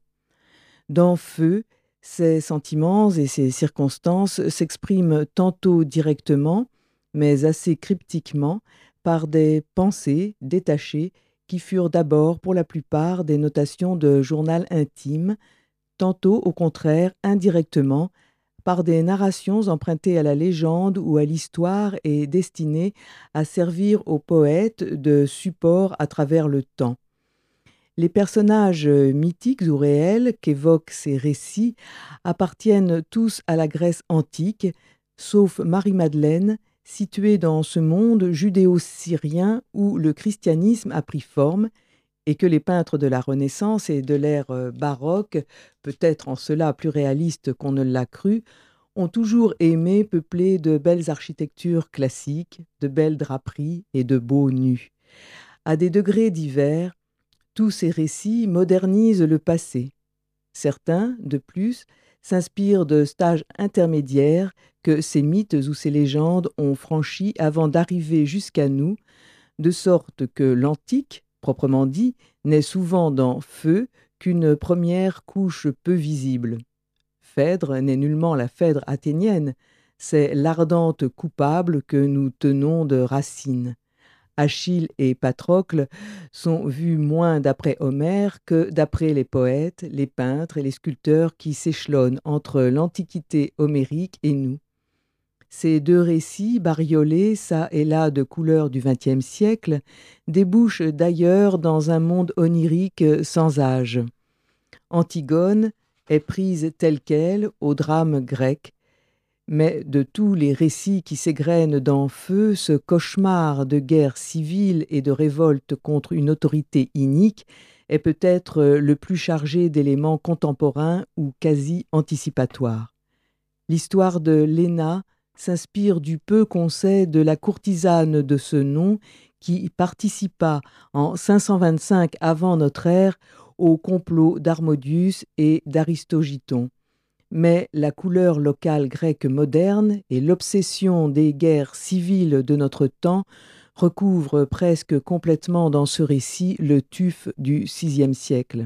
Dans Feu, ces sentiments et ces circonstances s'expriment tantôt directement, mais assez cryptiquement, par des pensées détachées qui furent d'abord pour la plupart des notations de journal intime, tantôt au contraire indirectement, par des narrations empruntées à la légende ou à l'histoire et destinées à servir au poète de support à travers le temps. Les personnages mythiques ou réels qu'évoquent ces récits appartiennent tous à la Grèce antique, sauf Marie-Madeleine, située dans ce monde judéo-syrien où le christianisme a pris forme et que les peintres de la Renaissance et de l'ère baroque, peut-être en cela plus réalistes qu'on ne l'a cru, ont toujours aimé peupler de belles architectures classiques, de belles draperies et de beaux nus. À des degrés divers, tous ces récits modernisent le passé. Certains, de plus, s'inspirent de stages intermédiaires que ces mythes ou ces légendes ont franchis avant d'arriver jusqu'à nous, de sorte que l'antique, proprement dit, n'est souvent dans Feu qu'une première couche peu visible. Phèdre n'est nullement la Phèdre athénienne, c'est l'ardente coupable que nous tenons de Racine. Achille et Patrocle sont vus moins d'après Homère que d'après les poètes, les peintres et les sculpteurs qui s'échelonnent entre l'Antiquité homérique et nous. Ces deux récits, bariolés çà et là de couleurs du XXe siècle, débouchent d'ailleurs dans un monde onirique sans âge. Antigone est prise telle qu'elle au drame grec, mais de tous les récits qui s'égrènent dans Feu, ce cauchemar de guerre civile et de révolte contre une autorité inique est peut-être le plus chargé d'éléments contemporains ou quasi anticipatoires. L'histoire de Léna s'inspire du peu qu'on sait de la courtisane de ce nom qui participa en 525 avant notre ère au complot d'Harmodius et d'Aristogiton. Mais la couleur locale grecque moderne et l'obsession des guerres civiles de notre temps recouvrent presque complètement dans ce récit le tuf du VIe siècle.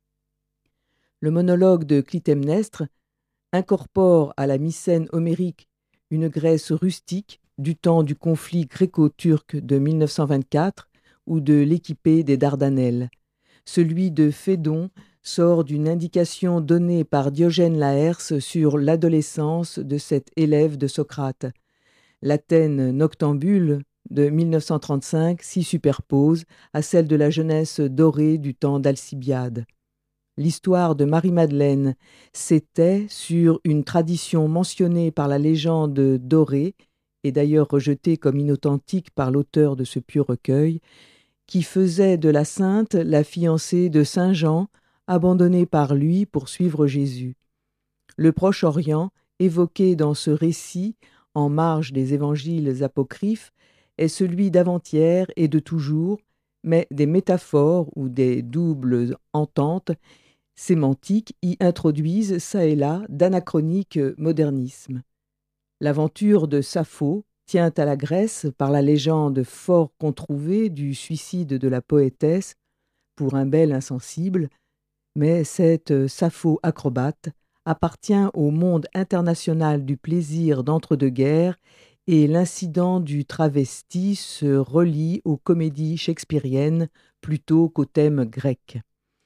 Le monologue de Clytemnestre incorpore à la Mycène homérique une Grèce rustique du temps du conflit gréco-turc de 1924 ou de l'Équipée des Dardanelles. Celui de Phédon sort d'une indication donnée par Diogène Laërce sur l'adolescence de cet élève de Socrate. L'Athènes noctambule de 1935 s'y superpose à celle de la jeunesse dorée du temps d'Alcibiade. L'histoire de Marie-Madeleine s'était sur une tradition mentionnée par la légende dorée, et d'ailleurs rejetée comme inauthentique par l'auteur de ce pieux recueil, qui faisait de la sainte la fiancée de Saint Jean, abandonnée par lui pour suivre Jésus. Le Proche-Orient, évoqué dans ce récit, en marge des évangiles apocryphes, est celui d'avant-hier et de toujours, mais des métaphores ou des doubles ententes sémantiques y introduisent çà et là d'anachroniques modernismes. L'aventure de Sappho tient à la Grèce par la légende fort controuvée du suicide de la poétesse pour un bel insensible, mais cette Sappho acrobate appartient au monde international du plaisir d'entre-deux-guerres et l'incident du travesti se relie aux comédies shakespeariennes plutôt qu'au thème grec.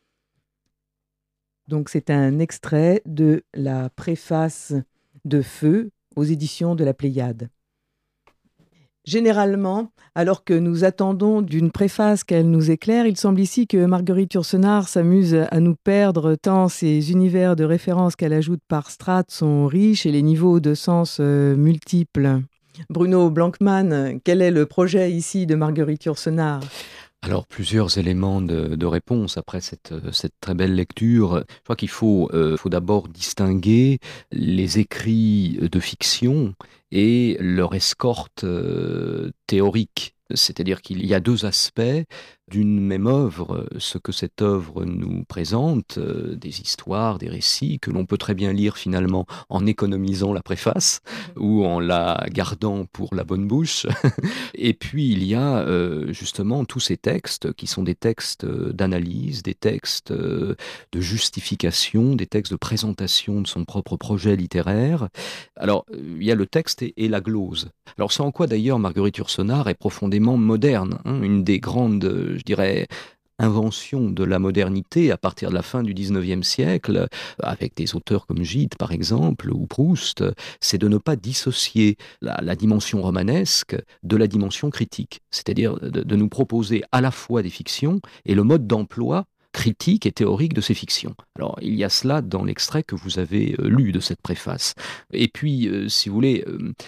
Donc c'est un extrait de la préface de Feu aux éditions de la Pléiade. Généralement, alors que nous attendons d'une préface qu'elle nous éclaire, il semble ici que Marguerite Yourcenar s'amuse à nous perdre tant ces univers de référence qu'elle ajoute par strates sont riches et les niveaux de sens multiples. Bruno Blankmann, quel est le projet ici de Marguerite Yourcenar ?
Alors, plusieurs éléments de réponse après cette très belle lecture. Je crois qu'il faut d'abord distinguer les écrits de fiction et leur escorte théorique. C'est-à-dire qu'il y a deux aspects d'une même œuvre, ce que cette œuvre nous présente, des histoires, des récits que l'on peut très bien lire finalement en économisant la préface ou en la gardant pour la bonne bouche. Et puis il y a justement tous ces textes qui sont des textes d'analyse, des textes de justification, des textes de présentation de son propre projet littéraire. Alors il y a le texte et la glose. Alors c'est en quoi d'ailleurs Marguerite Yourcenar est profondément moderne, une des grandes, je dirais, inventions de la modernité à partir de la fin du XIXe siècle, avec des auteurs comme Gide par exemple, ou Proust, c'est de ne pas dissocier la dimension romanesque de la dimension critique, c'est-à-dire de nous proposer à la fois des fictions et le mode d'emploi critique et théorique de ces fictions. Alors, il y a cela dans l'extrait que vous avez lu de cette préface. Et puis, si vous voulez,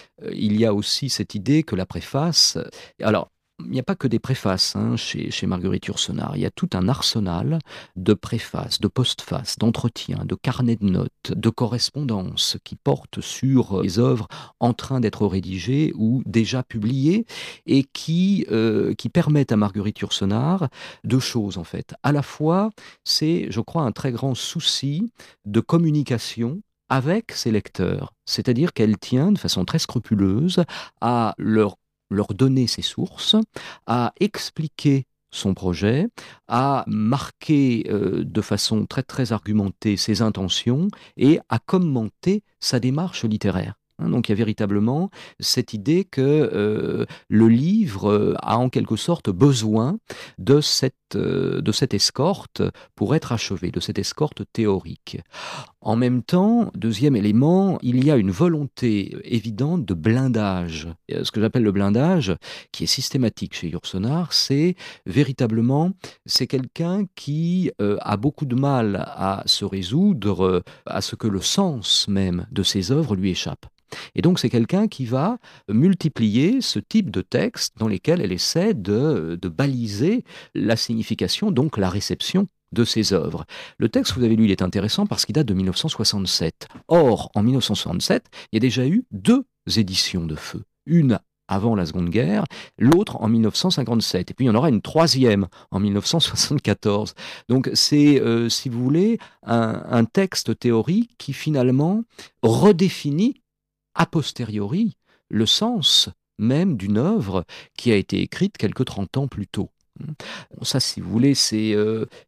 il y a aussi cette idée que la préface... Alors, il n'y a pas que des préfaces chez Marguerite Yourcenar. Il y a tout un arsenal de préfaces, de postfaces, d'entretiens, de carnets de notes, de correspondances qui portent sur les œuvres en train d'être rédigées ou déjà publiées et qui permettent à Marguerite Yourcenar deux choses en fait. À la fois, c'est, je crois, un très grand souci de communication avec ses lecteurs. C'est-à-dire qu'elle tient de façon très scrupuleuse à leur donner ses sources, à expliquer son projet, à marquer de façon très très argumentée ses intentions et à commenter sa démarche littéraire. Donc il y a véritablement cette idée que le livre a en quelque sorte besoin de cette escorte pour être achevé, de cette escorte théorique. En même temps, deuxième élément, il y a une volonté évidente de blindage. Ce que j'appelle le blindage, qui est systématique chez Yourcenar, c'est véritablement, c'est quelqu'un qui a beaucoup de mal à se résoudre à ce que le sens même de ses œuvres lui échappe. Et donc c'est quelqu'un qui va multiplier ce type de textes dans lesquels elle essaie de baliser la signification, donc la réception de ses œuvres. Le texte que vous avez lu, il est intéressant parce qu'il date de 1967. Or, en 1967, il y a déjà eu 2 éditions de Feu. Une avant la Seconde Guerre, l'autre en 1957. Et puis il y en aura une 3e en 1974. Donc c'est, si vous voulez, un texte théorique qui finalement redéfinit a posteriori le sens même d'une œuvre qui a été écrite quelque 30 ans plus tôt. Ça, si vous voulez, c'est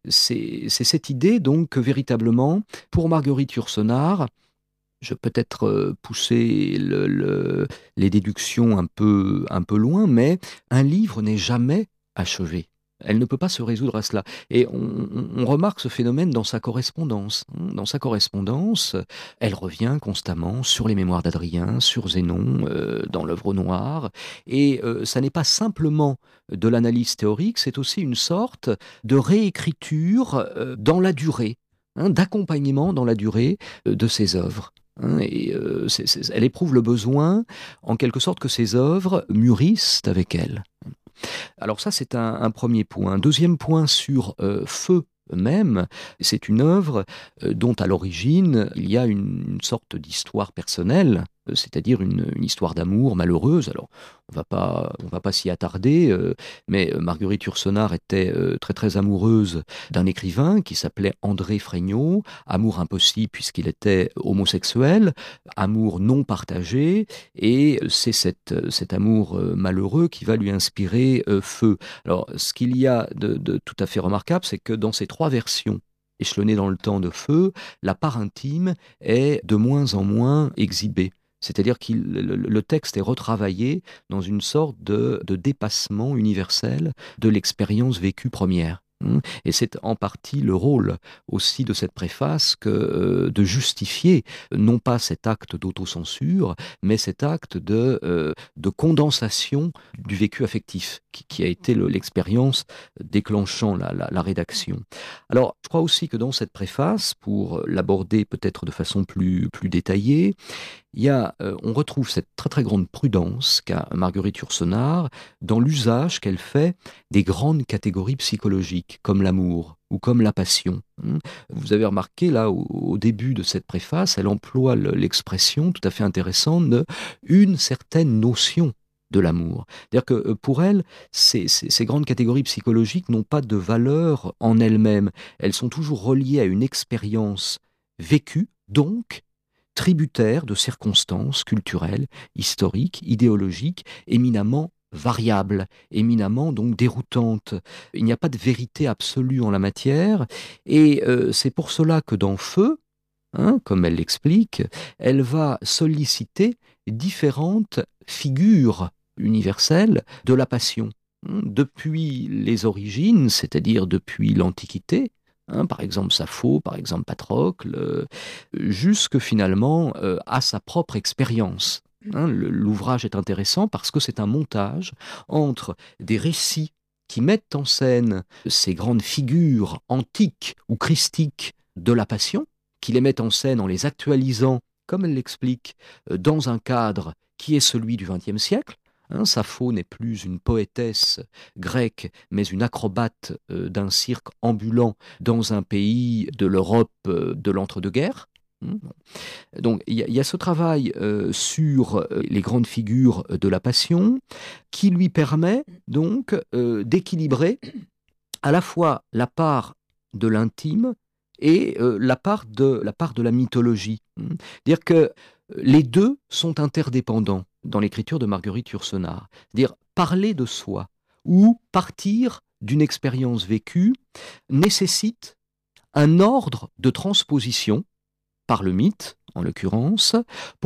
cette idée donc que véritablement, pour Marguerite Yourcenar, je peux peut-être pousser les déductions un peu loin, mais un livre n'est jamais achevé. Elle ne peut pas se résoudre à cela. Et on remarque ce phénomène dans sa correspondance. Dans sa correspondance, elle revient constamment sur les mémoires d'Adrien, sur Zénon, dans l'œuvre noire. Et ça n'est pas simplement de l'analyse théorique, c'est aussi une sorte de réécriture dans la durée, d'accompagnement dans la durée de ses œuvres. Et elle éprouve le besoin, en quelque sorte, que ses œuvres mûrissent avec elle. Alors ça, c'est un premier point. Un deuxième point sur Feu même, c'est une œuvre dont à l'origine, il y a une sorte d'histoire personnelle, c'est-à-dire une histoire d'amour malheureuse. Alors, on va pas s'y attarder, mais Marguerite Yourcenar était très très amoureuse d'un écrivain qui s'appelait André Fregnault, amour impossible puisqu'il était homosexuel, amour non partagé, et c'est cet amour malheureux qui va lui inspirer Feu. Alors, ce qu'il y a de tout à fait remarquable, c'est que dans ces 3 versions échelonnées dans le temps de Feu, la part intime est de moins en moins exhibée. C'est-à-dire que le texte est retravaillé dans une sorte de dépassement universel de l'expérience vécue première. Et c'est en partie le rôle aussi de cette préface que de justifier non pas cet acte d'autocensure, mais cet acte de condensation du vécu affectif qui a été l'expérience déclenchant la rédaction. Alors, je crois aussi que dans cette préface, pour l'aborder peut-être de façon plus détaillée, on retrouve cette très très grande prudence qu'a Marguerite Yourcenar dans l'usage qu'elle fait des grandes catégories psychologiques, comme l'amour ou comme la passion. Vous avez remarqué là, au début de cette préface, elle emploie l'expression tout à fait intéressante de une certaine notion de l'amour. C'est-à-dire que pour elle, ces grandes catégories psychologiques n'ont pas de valeur en elles-mêmes. Elles sont toujours reliées à une expérience vécue, donc tributaire de circonstances culturelles, historiques, idéologiques, éminemment variables, éminemment donc déroutantes. Il n'y a pas de vérité absolue en la matière, et c'est pour cela que dans Feu, comme elle l'explique, elle va solliciter différentes figures universelles de la passion. Depuis les origines, c'est-à-dire depuis l'Antiquité, par exemple Sappho, par exemple Patrocle, jusque finalement à sa propre expérience. L'ouvrage est intéressant parce que c'est un montage entre des récits qui mettent en scène ces grandes figures antiques ou christiques de la passion, qui les mettent en scène en les actualisant, comme elle l'explique, dans un cadre qui est celui du XXe siècle. Sappho n'est plus une poétesse grecque, mais une acrobate d'un cirque ambulant dans un pays de l'Europe de l'entre-deux-guerres. Donc il y a ce travail sur les grandes figures de la passion qui lui permet donc d'équilibrer à la fois la part de l'intime et la part de la mythologie. C'est-à-dire que les deux sont interdépendants dans l'écriture de Marguerite Yourcenar. C'est-à-dire parler de soi ou partir d'une expérience vécue nécessite un ordre de transposition par le mythe, en l'occurrence. Pourquoi ?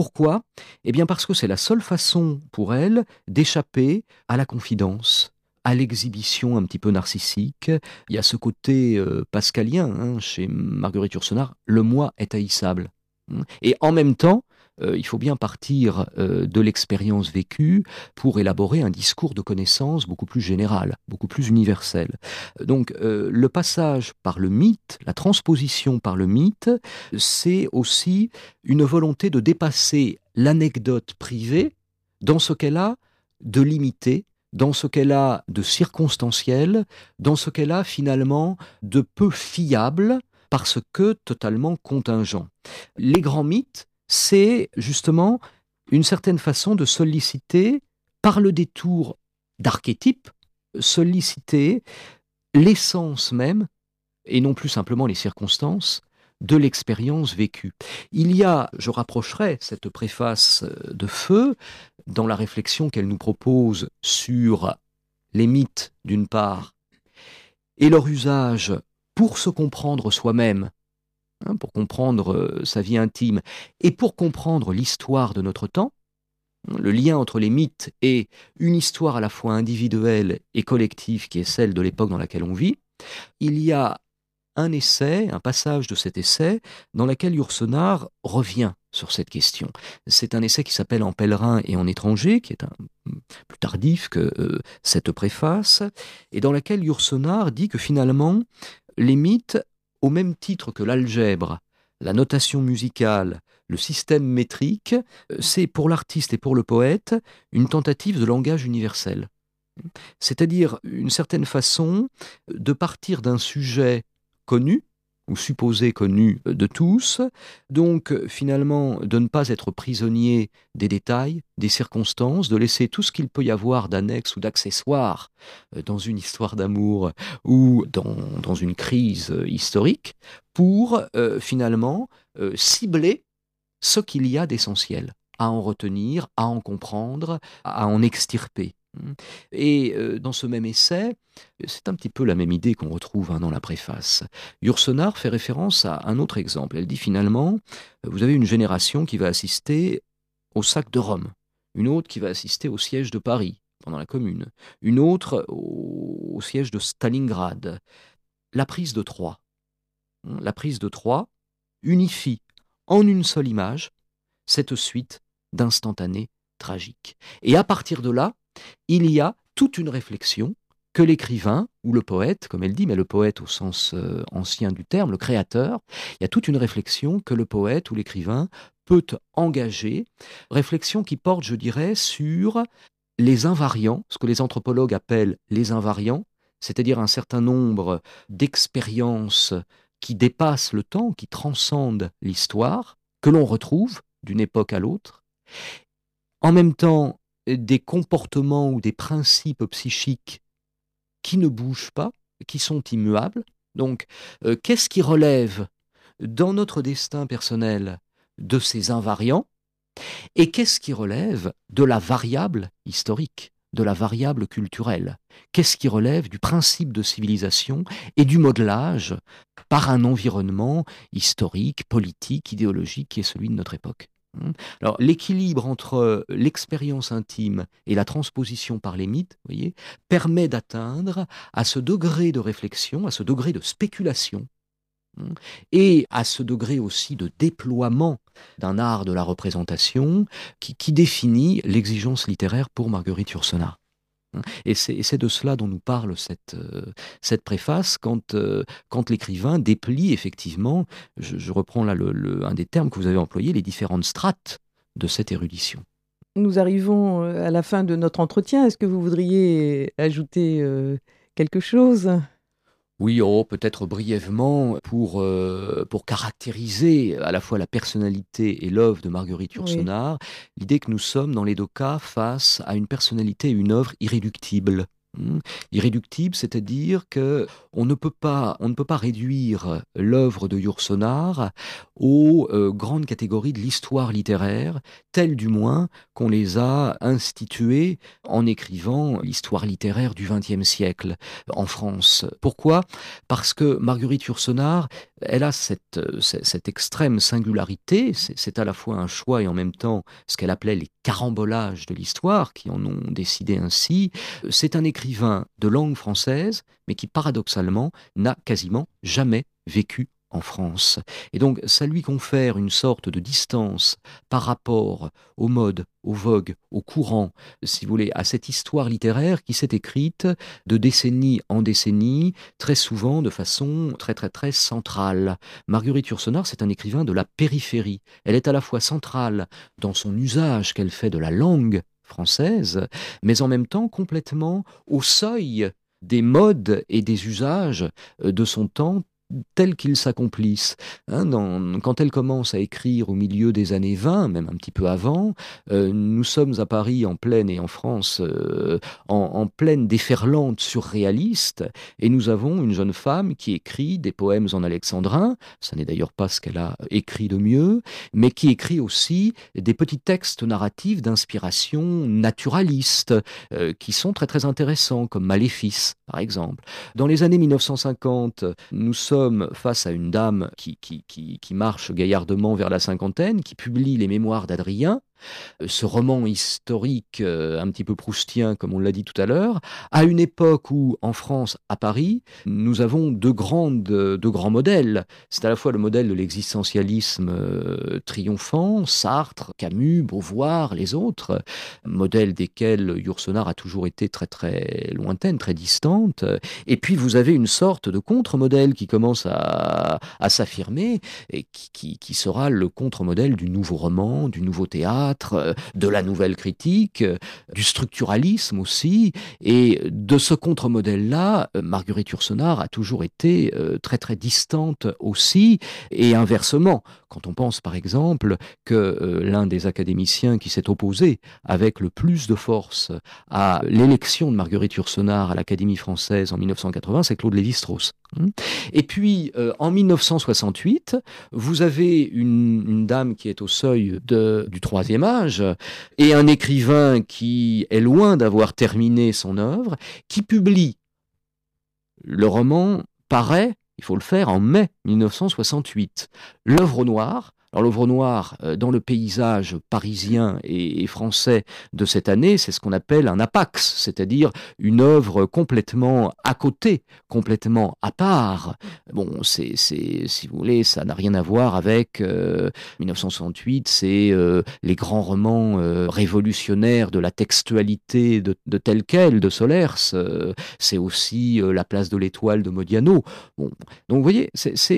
Eh bien parce que c'est la seule façon pour elle d'échapper à la confidence, à l'exhibition un petit peu narcissique. Il y a ce côté pascalien chez Marguerite Yourcenar, le moi est haïssable. Et en même temps, il faut bien partir de l'expérience vécue pour élaborer un discours de connaissance beaucoup plus général, beaucoup plus universel. Donc le passage par le mythe, la transposition par le mythe, c'est aussi une volonté de dépasser l'anecdote privée dans ce qu'elle a de limité, dans ce qu'elle a de circonstanciel, dans ce qu'elle a finalement de peu fiable, parce que totalement contingent. Les grands mythes, c'est justement une certaine façon de solliciter, par le détour d'archétypes, solliciter l'essence même, et non plus simplement les circonstances, de l'expérience vécue. Il y a, je rapprocherai cette préface de Feu, dans la réflexion qu'elle nous propose sur les mythes d'une part, et leur usage pour se comprendre soi-même, pour comprendre sa vie intime, et pour comprendre l'histoire de notre temps, le lien entre les mythes et une histoire à la fois individuelle et collective qui est celle de l'époque dans laquelle on vit, il y a un essai, un passage de cet essai, dans lequel Yourcenar revient sur cette question. C'est un essai qui s'appelle En pèlerin et en étranger, qui est plus tardif que cette préface, et dans laquelle Yourcenar dit que finalement, les mythes, au même titre que l'algèbre, la notation musicale, le système métrique, c'est pour l'artiste et pour le poète une tentative de langage universel. C'est-à-dire une certaine façon de partir d'un sujet connu, ou supposé connu de tous, donc finalement de ne pas être prisonnier des détails, des circonstances, de laisser tout ce qu'il peut y avoir d'annexe ou d'accessoires dans une histoire d'amour ou dans une crise historique, pour finalement cibler ce qu'il y a d'essentiel, à en retenir, à en comprendre, à en extirper. Et dans ce même essai, c'est un petit peu la même idée qu'on retrouve dans la préface. Yourcenar fait référence à un autre exemple. Elle dit finalement, vous avez une génération qui va assister au sac de Rome, une autre qui va assister au siège de Paris pendant la Commune, une autre au siège de Stalingrad. La prise de Troie unifie en une seule image cette suite d'instantanés tragiques. Et à partir de là, il y a toute une réflexion que l'écrivain, ou le poète, comme elle dit, mais le poète au sens ancien du terme, le créateur, il y a toute une réflexion que le poète ou l'écrivain peut engager, réflexion qui porte, je dirais, sur les invariants, ce que les anthropologues appellent les invariants, c'est-à-dire un certain nombre d'expériences qui dépassent le temps, qui transcendent l'histoire, que l'on retrouve d'une époque à l'autre. En même temps, des comportements ou des principes psychiques qui ne bougent pas, qui sont immuables. Donc, qu'est-ce qui relève dans notre destin personnel de ces invariants et qu'est-ce qui relève de la variable historique, de la variable culturelle? Qu'est-ce qui relève du principe de civilisation et du modelage par un environnement historique, politique, idéologique qui est celui de notre époque? Alors, l'équilibre entre l'expérience intime et la transposition par les mythes, vous voyez, permet d'atteindre à ce degré de réflexion, à ce degré de spéculation, et à ce degré aussi de déploiement d'un art de la représentation qui définit l'exigence littéraire pour Marguerite Yourcenar. Et c'est de cela dont nous parle cette préface quand l'écrivain déplie effectivement, je reprends là un des termes que vous avez employé, les différentes strates de cette érudition.
Nous arrivons à la fin de notre entretien. Est-ce que vous voudriez ajouter quelque chose ?
Oui, peut-être brièvement pour caractériser à la fois la personnalité et l'œuvre de Marguerite Yourcenar, l'idée que nous sommes dans les deux cas face à une personnalité et une œuvre irréductibles. Irréductible, c'est-à-dire que on ne peut pas réduire l'œuvre de Yourcenar aux grandes catégories de l'histoire littéraire, telles du moins qu'on les a instituées en écrivant l'histoire littéraire du XXe siècle en France. Pourquoi ? Parce que Marguerite Yourcenar, elle a cette extrême singularité, c'est à la fois un choix et en même temps ce qu'elle appelait les carambolages de l'histoire, qui en ont décidé ainsi. C'est un écrivain de langue française, mais qui paradoxalement n'a quasiment jamais vécu en France. Et donc, ça lui confère une sorte de distance par rapport aux modes, aux vogues, aux courants, si vous voulez, à cette histoire littéraire qui s'est écrite de décennie en décennie, très souvent de façon très très très centrale. Marguerite Yourcenar, c'est un écrivain de la périphérie. Elle est à la fois centrale dans son usage qu'elle fait de la langue française, mais en même temps complètement au seuil des modes et des usages de son temps tels qu'ils s'accomplissent. Quand elle commence à écrire au milieu des années 20, même un petit peu avant, nous sommes à Paris en pleine et en France en pleine déferlante surréaliste, et nous avons une jeune femme qui écrit des poèmes en alexandrin, ça n'est d'ailleurs pas ce qu'elle a écrit de mieux, mais qui écrit aussi des petits textes narratifs d'inspiration naturaliste, qui sont très très intéressants, comme Maléfice, par exemple. Dans les années 1950, nous sommes face à une dame qui marche gaillardement vers la cinquantaine, qui publie les Mémoires d'Adrien, ce roman historique un petit peu proustien, comme on l'a dit tout à l'heure, à une époque où, en France, à Paris, nous avons de grands modèles. C'est à la fois le modèle de l'existentialisme triomphant, Sartre, Camus, Beauvoir, les autres, modèles desquels Yourcenar a toujours été très très lointaine, très distante. Et puis vous avez une sorte de contre-modèle qui commence à s'affirmer et qui sera le contre-modèle du nouveau roman, du nouveau théâtre, de la nouvelle critique, du structuralisme aussi. Et de ce contre-modèle-là, Marguerite Yourcenar a toujours été très très distante aussi. Et inversement, quand on pense par exemple que l'un des académiciens qui s'est opposé avec le plus de force à l'élection de Marguerite Yourcenar à l'Académie française en 1980, c'est Claude Lévi-Strauss. Et puis, en 1968, vous avez une dame qui est au seuil du troisième âge et un écrivain qui est loin d'avoir terminé son œuvre, qui publie le roman paraît, il faut le faire, en mai 1968. L'œuvre au noir. Alors l'œuvre noire, dans le paysage parisien et français de cette année, c'est ce qu'on appelle un apax, c'est-à-dire une œuvre complètement à côté, complètement à part. Bon, c'est si vous voulez, ça n'a rien à voir avec 1968, c'est les grands romans révolutionnaires de la textualité de telle quelle, de Solers, c'est aussi La place de l'étoile de Modiano. Bon, donc vous voyez,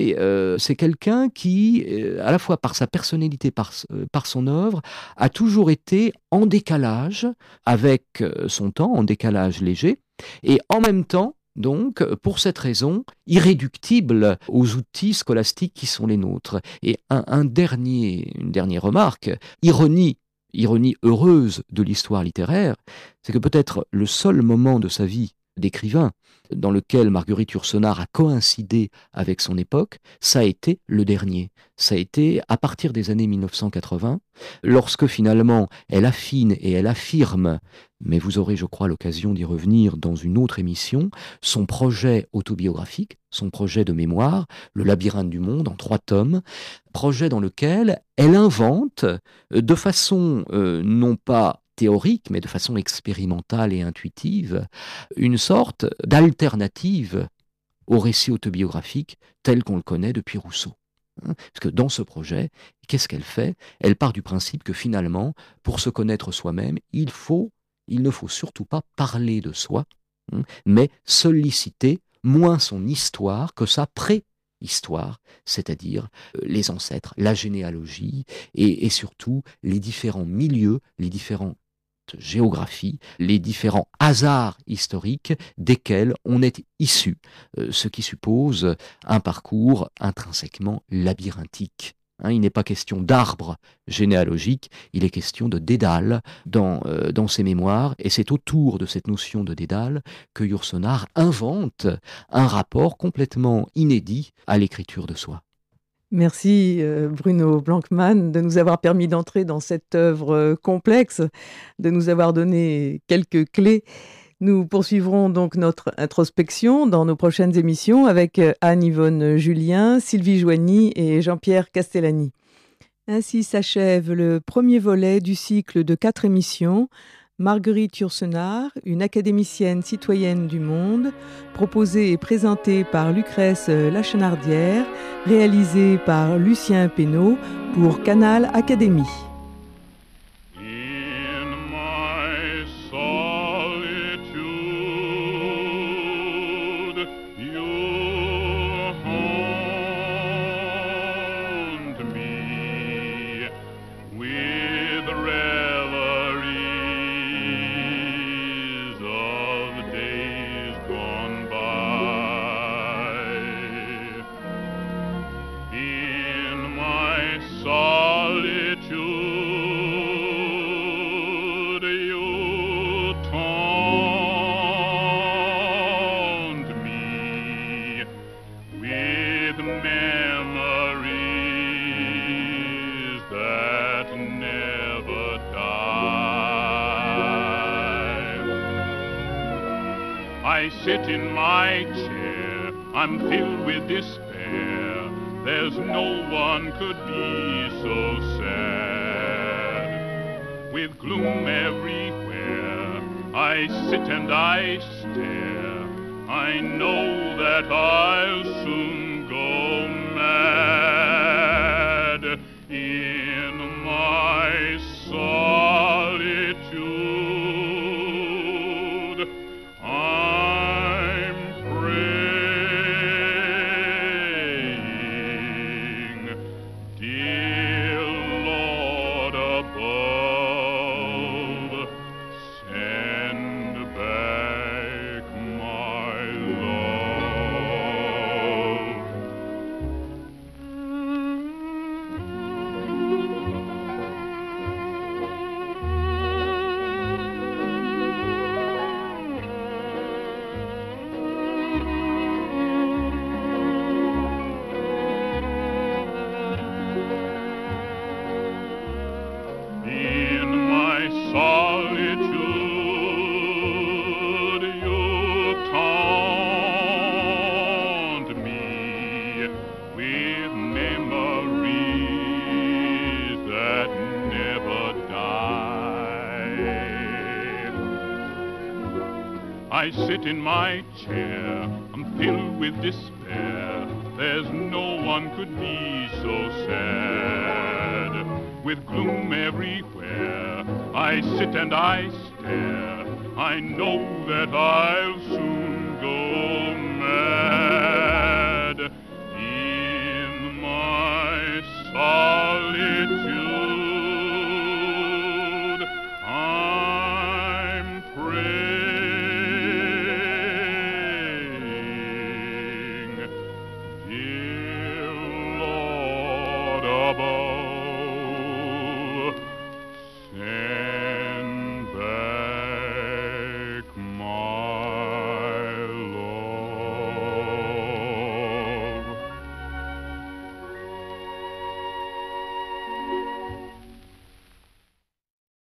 c'est quelqu'un qui, à la fois par sa personnalité, par son œuvre, a toujours été en décalage avec son temps, en décalage léger, et en même temps, donc, pour cette raison, irréductible aux outils scolastiques qui sont les nôtres. Et une dernière remarque, ironie heureuse de l'histoire littéraire, c'est que peut-être le seul moment de sa vie d'écrivain dans lequel Marguerite Yourcenar a coïncidé avec son époque, ça a été le dernier. Ça a été à partir des années 1980, lorsque finalement elle affine et elle affirme, mais vous aurez, je crois, l'occasion d'y revenir dans une autre émission, son projet autobiographique, son projet de mémoire, Le labyrinthe du monde, en 3 tomes, projet dans lequel elle invente de façon non pas théorique, mais de façon expérimentale et intuitive, une sorte d'alternative au récit autobiographique tel qu'on le connaît depuis Rousseau. Parce que dans ce projet, qu'est-ce qu'elle fait ? Elle part du principe que finalement, pour se connaître soi-même, il ne faut surtout pas parler de soi, mais solliciter moins son histoire que sa préhistoire, c'est-à-dire les ancêtres, la généalogie et surtout les différents milieux, les différentes géographies, les différents hasards historiques desquels on est issu, ce qui suppose un parcours intrinsèquement labyrinthique. Il n'est pas question d'arbre généalogique, il est question de dédale dans ses mémoires, et c'est autour de cette notion de dédale que Yourcenar invente un rapport complètement inédit à l'écriture de soi.
Merci Bruno Blankmann de nous avoir permis d'entrer dans cette œuvre complexe, de nous avoir donné quelques clés. Nous poursuivrons donc notre introspection dans nos prochaines émissions avec Anne-Yvonne Julien, Sylvie Joigny et Jean-Pierre Castellani. Ainsi s'achève le premier volet du cycle de 4 émissions. Marguerite Yourcenar, une académicienne citoyenne du monde, proposée et présentée par Lucrèce Lachenardière, réalisée par Lucien Pénaud pour Canal Académie.
I sit in my chair, I'm filled with despair. There's no one could be so sad. With gloom everywhere, I sit and I stare. I know that I'll soon go mad in my solitude. I sit in my chair, I'm filled with despair. There's no one could be so sad. With gloom everywhere, I sit and I stare. I know that I'll soon go mad in my sorrow.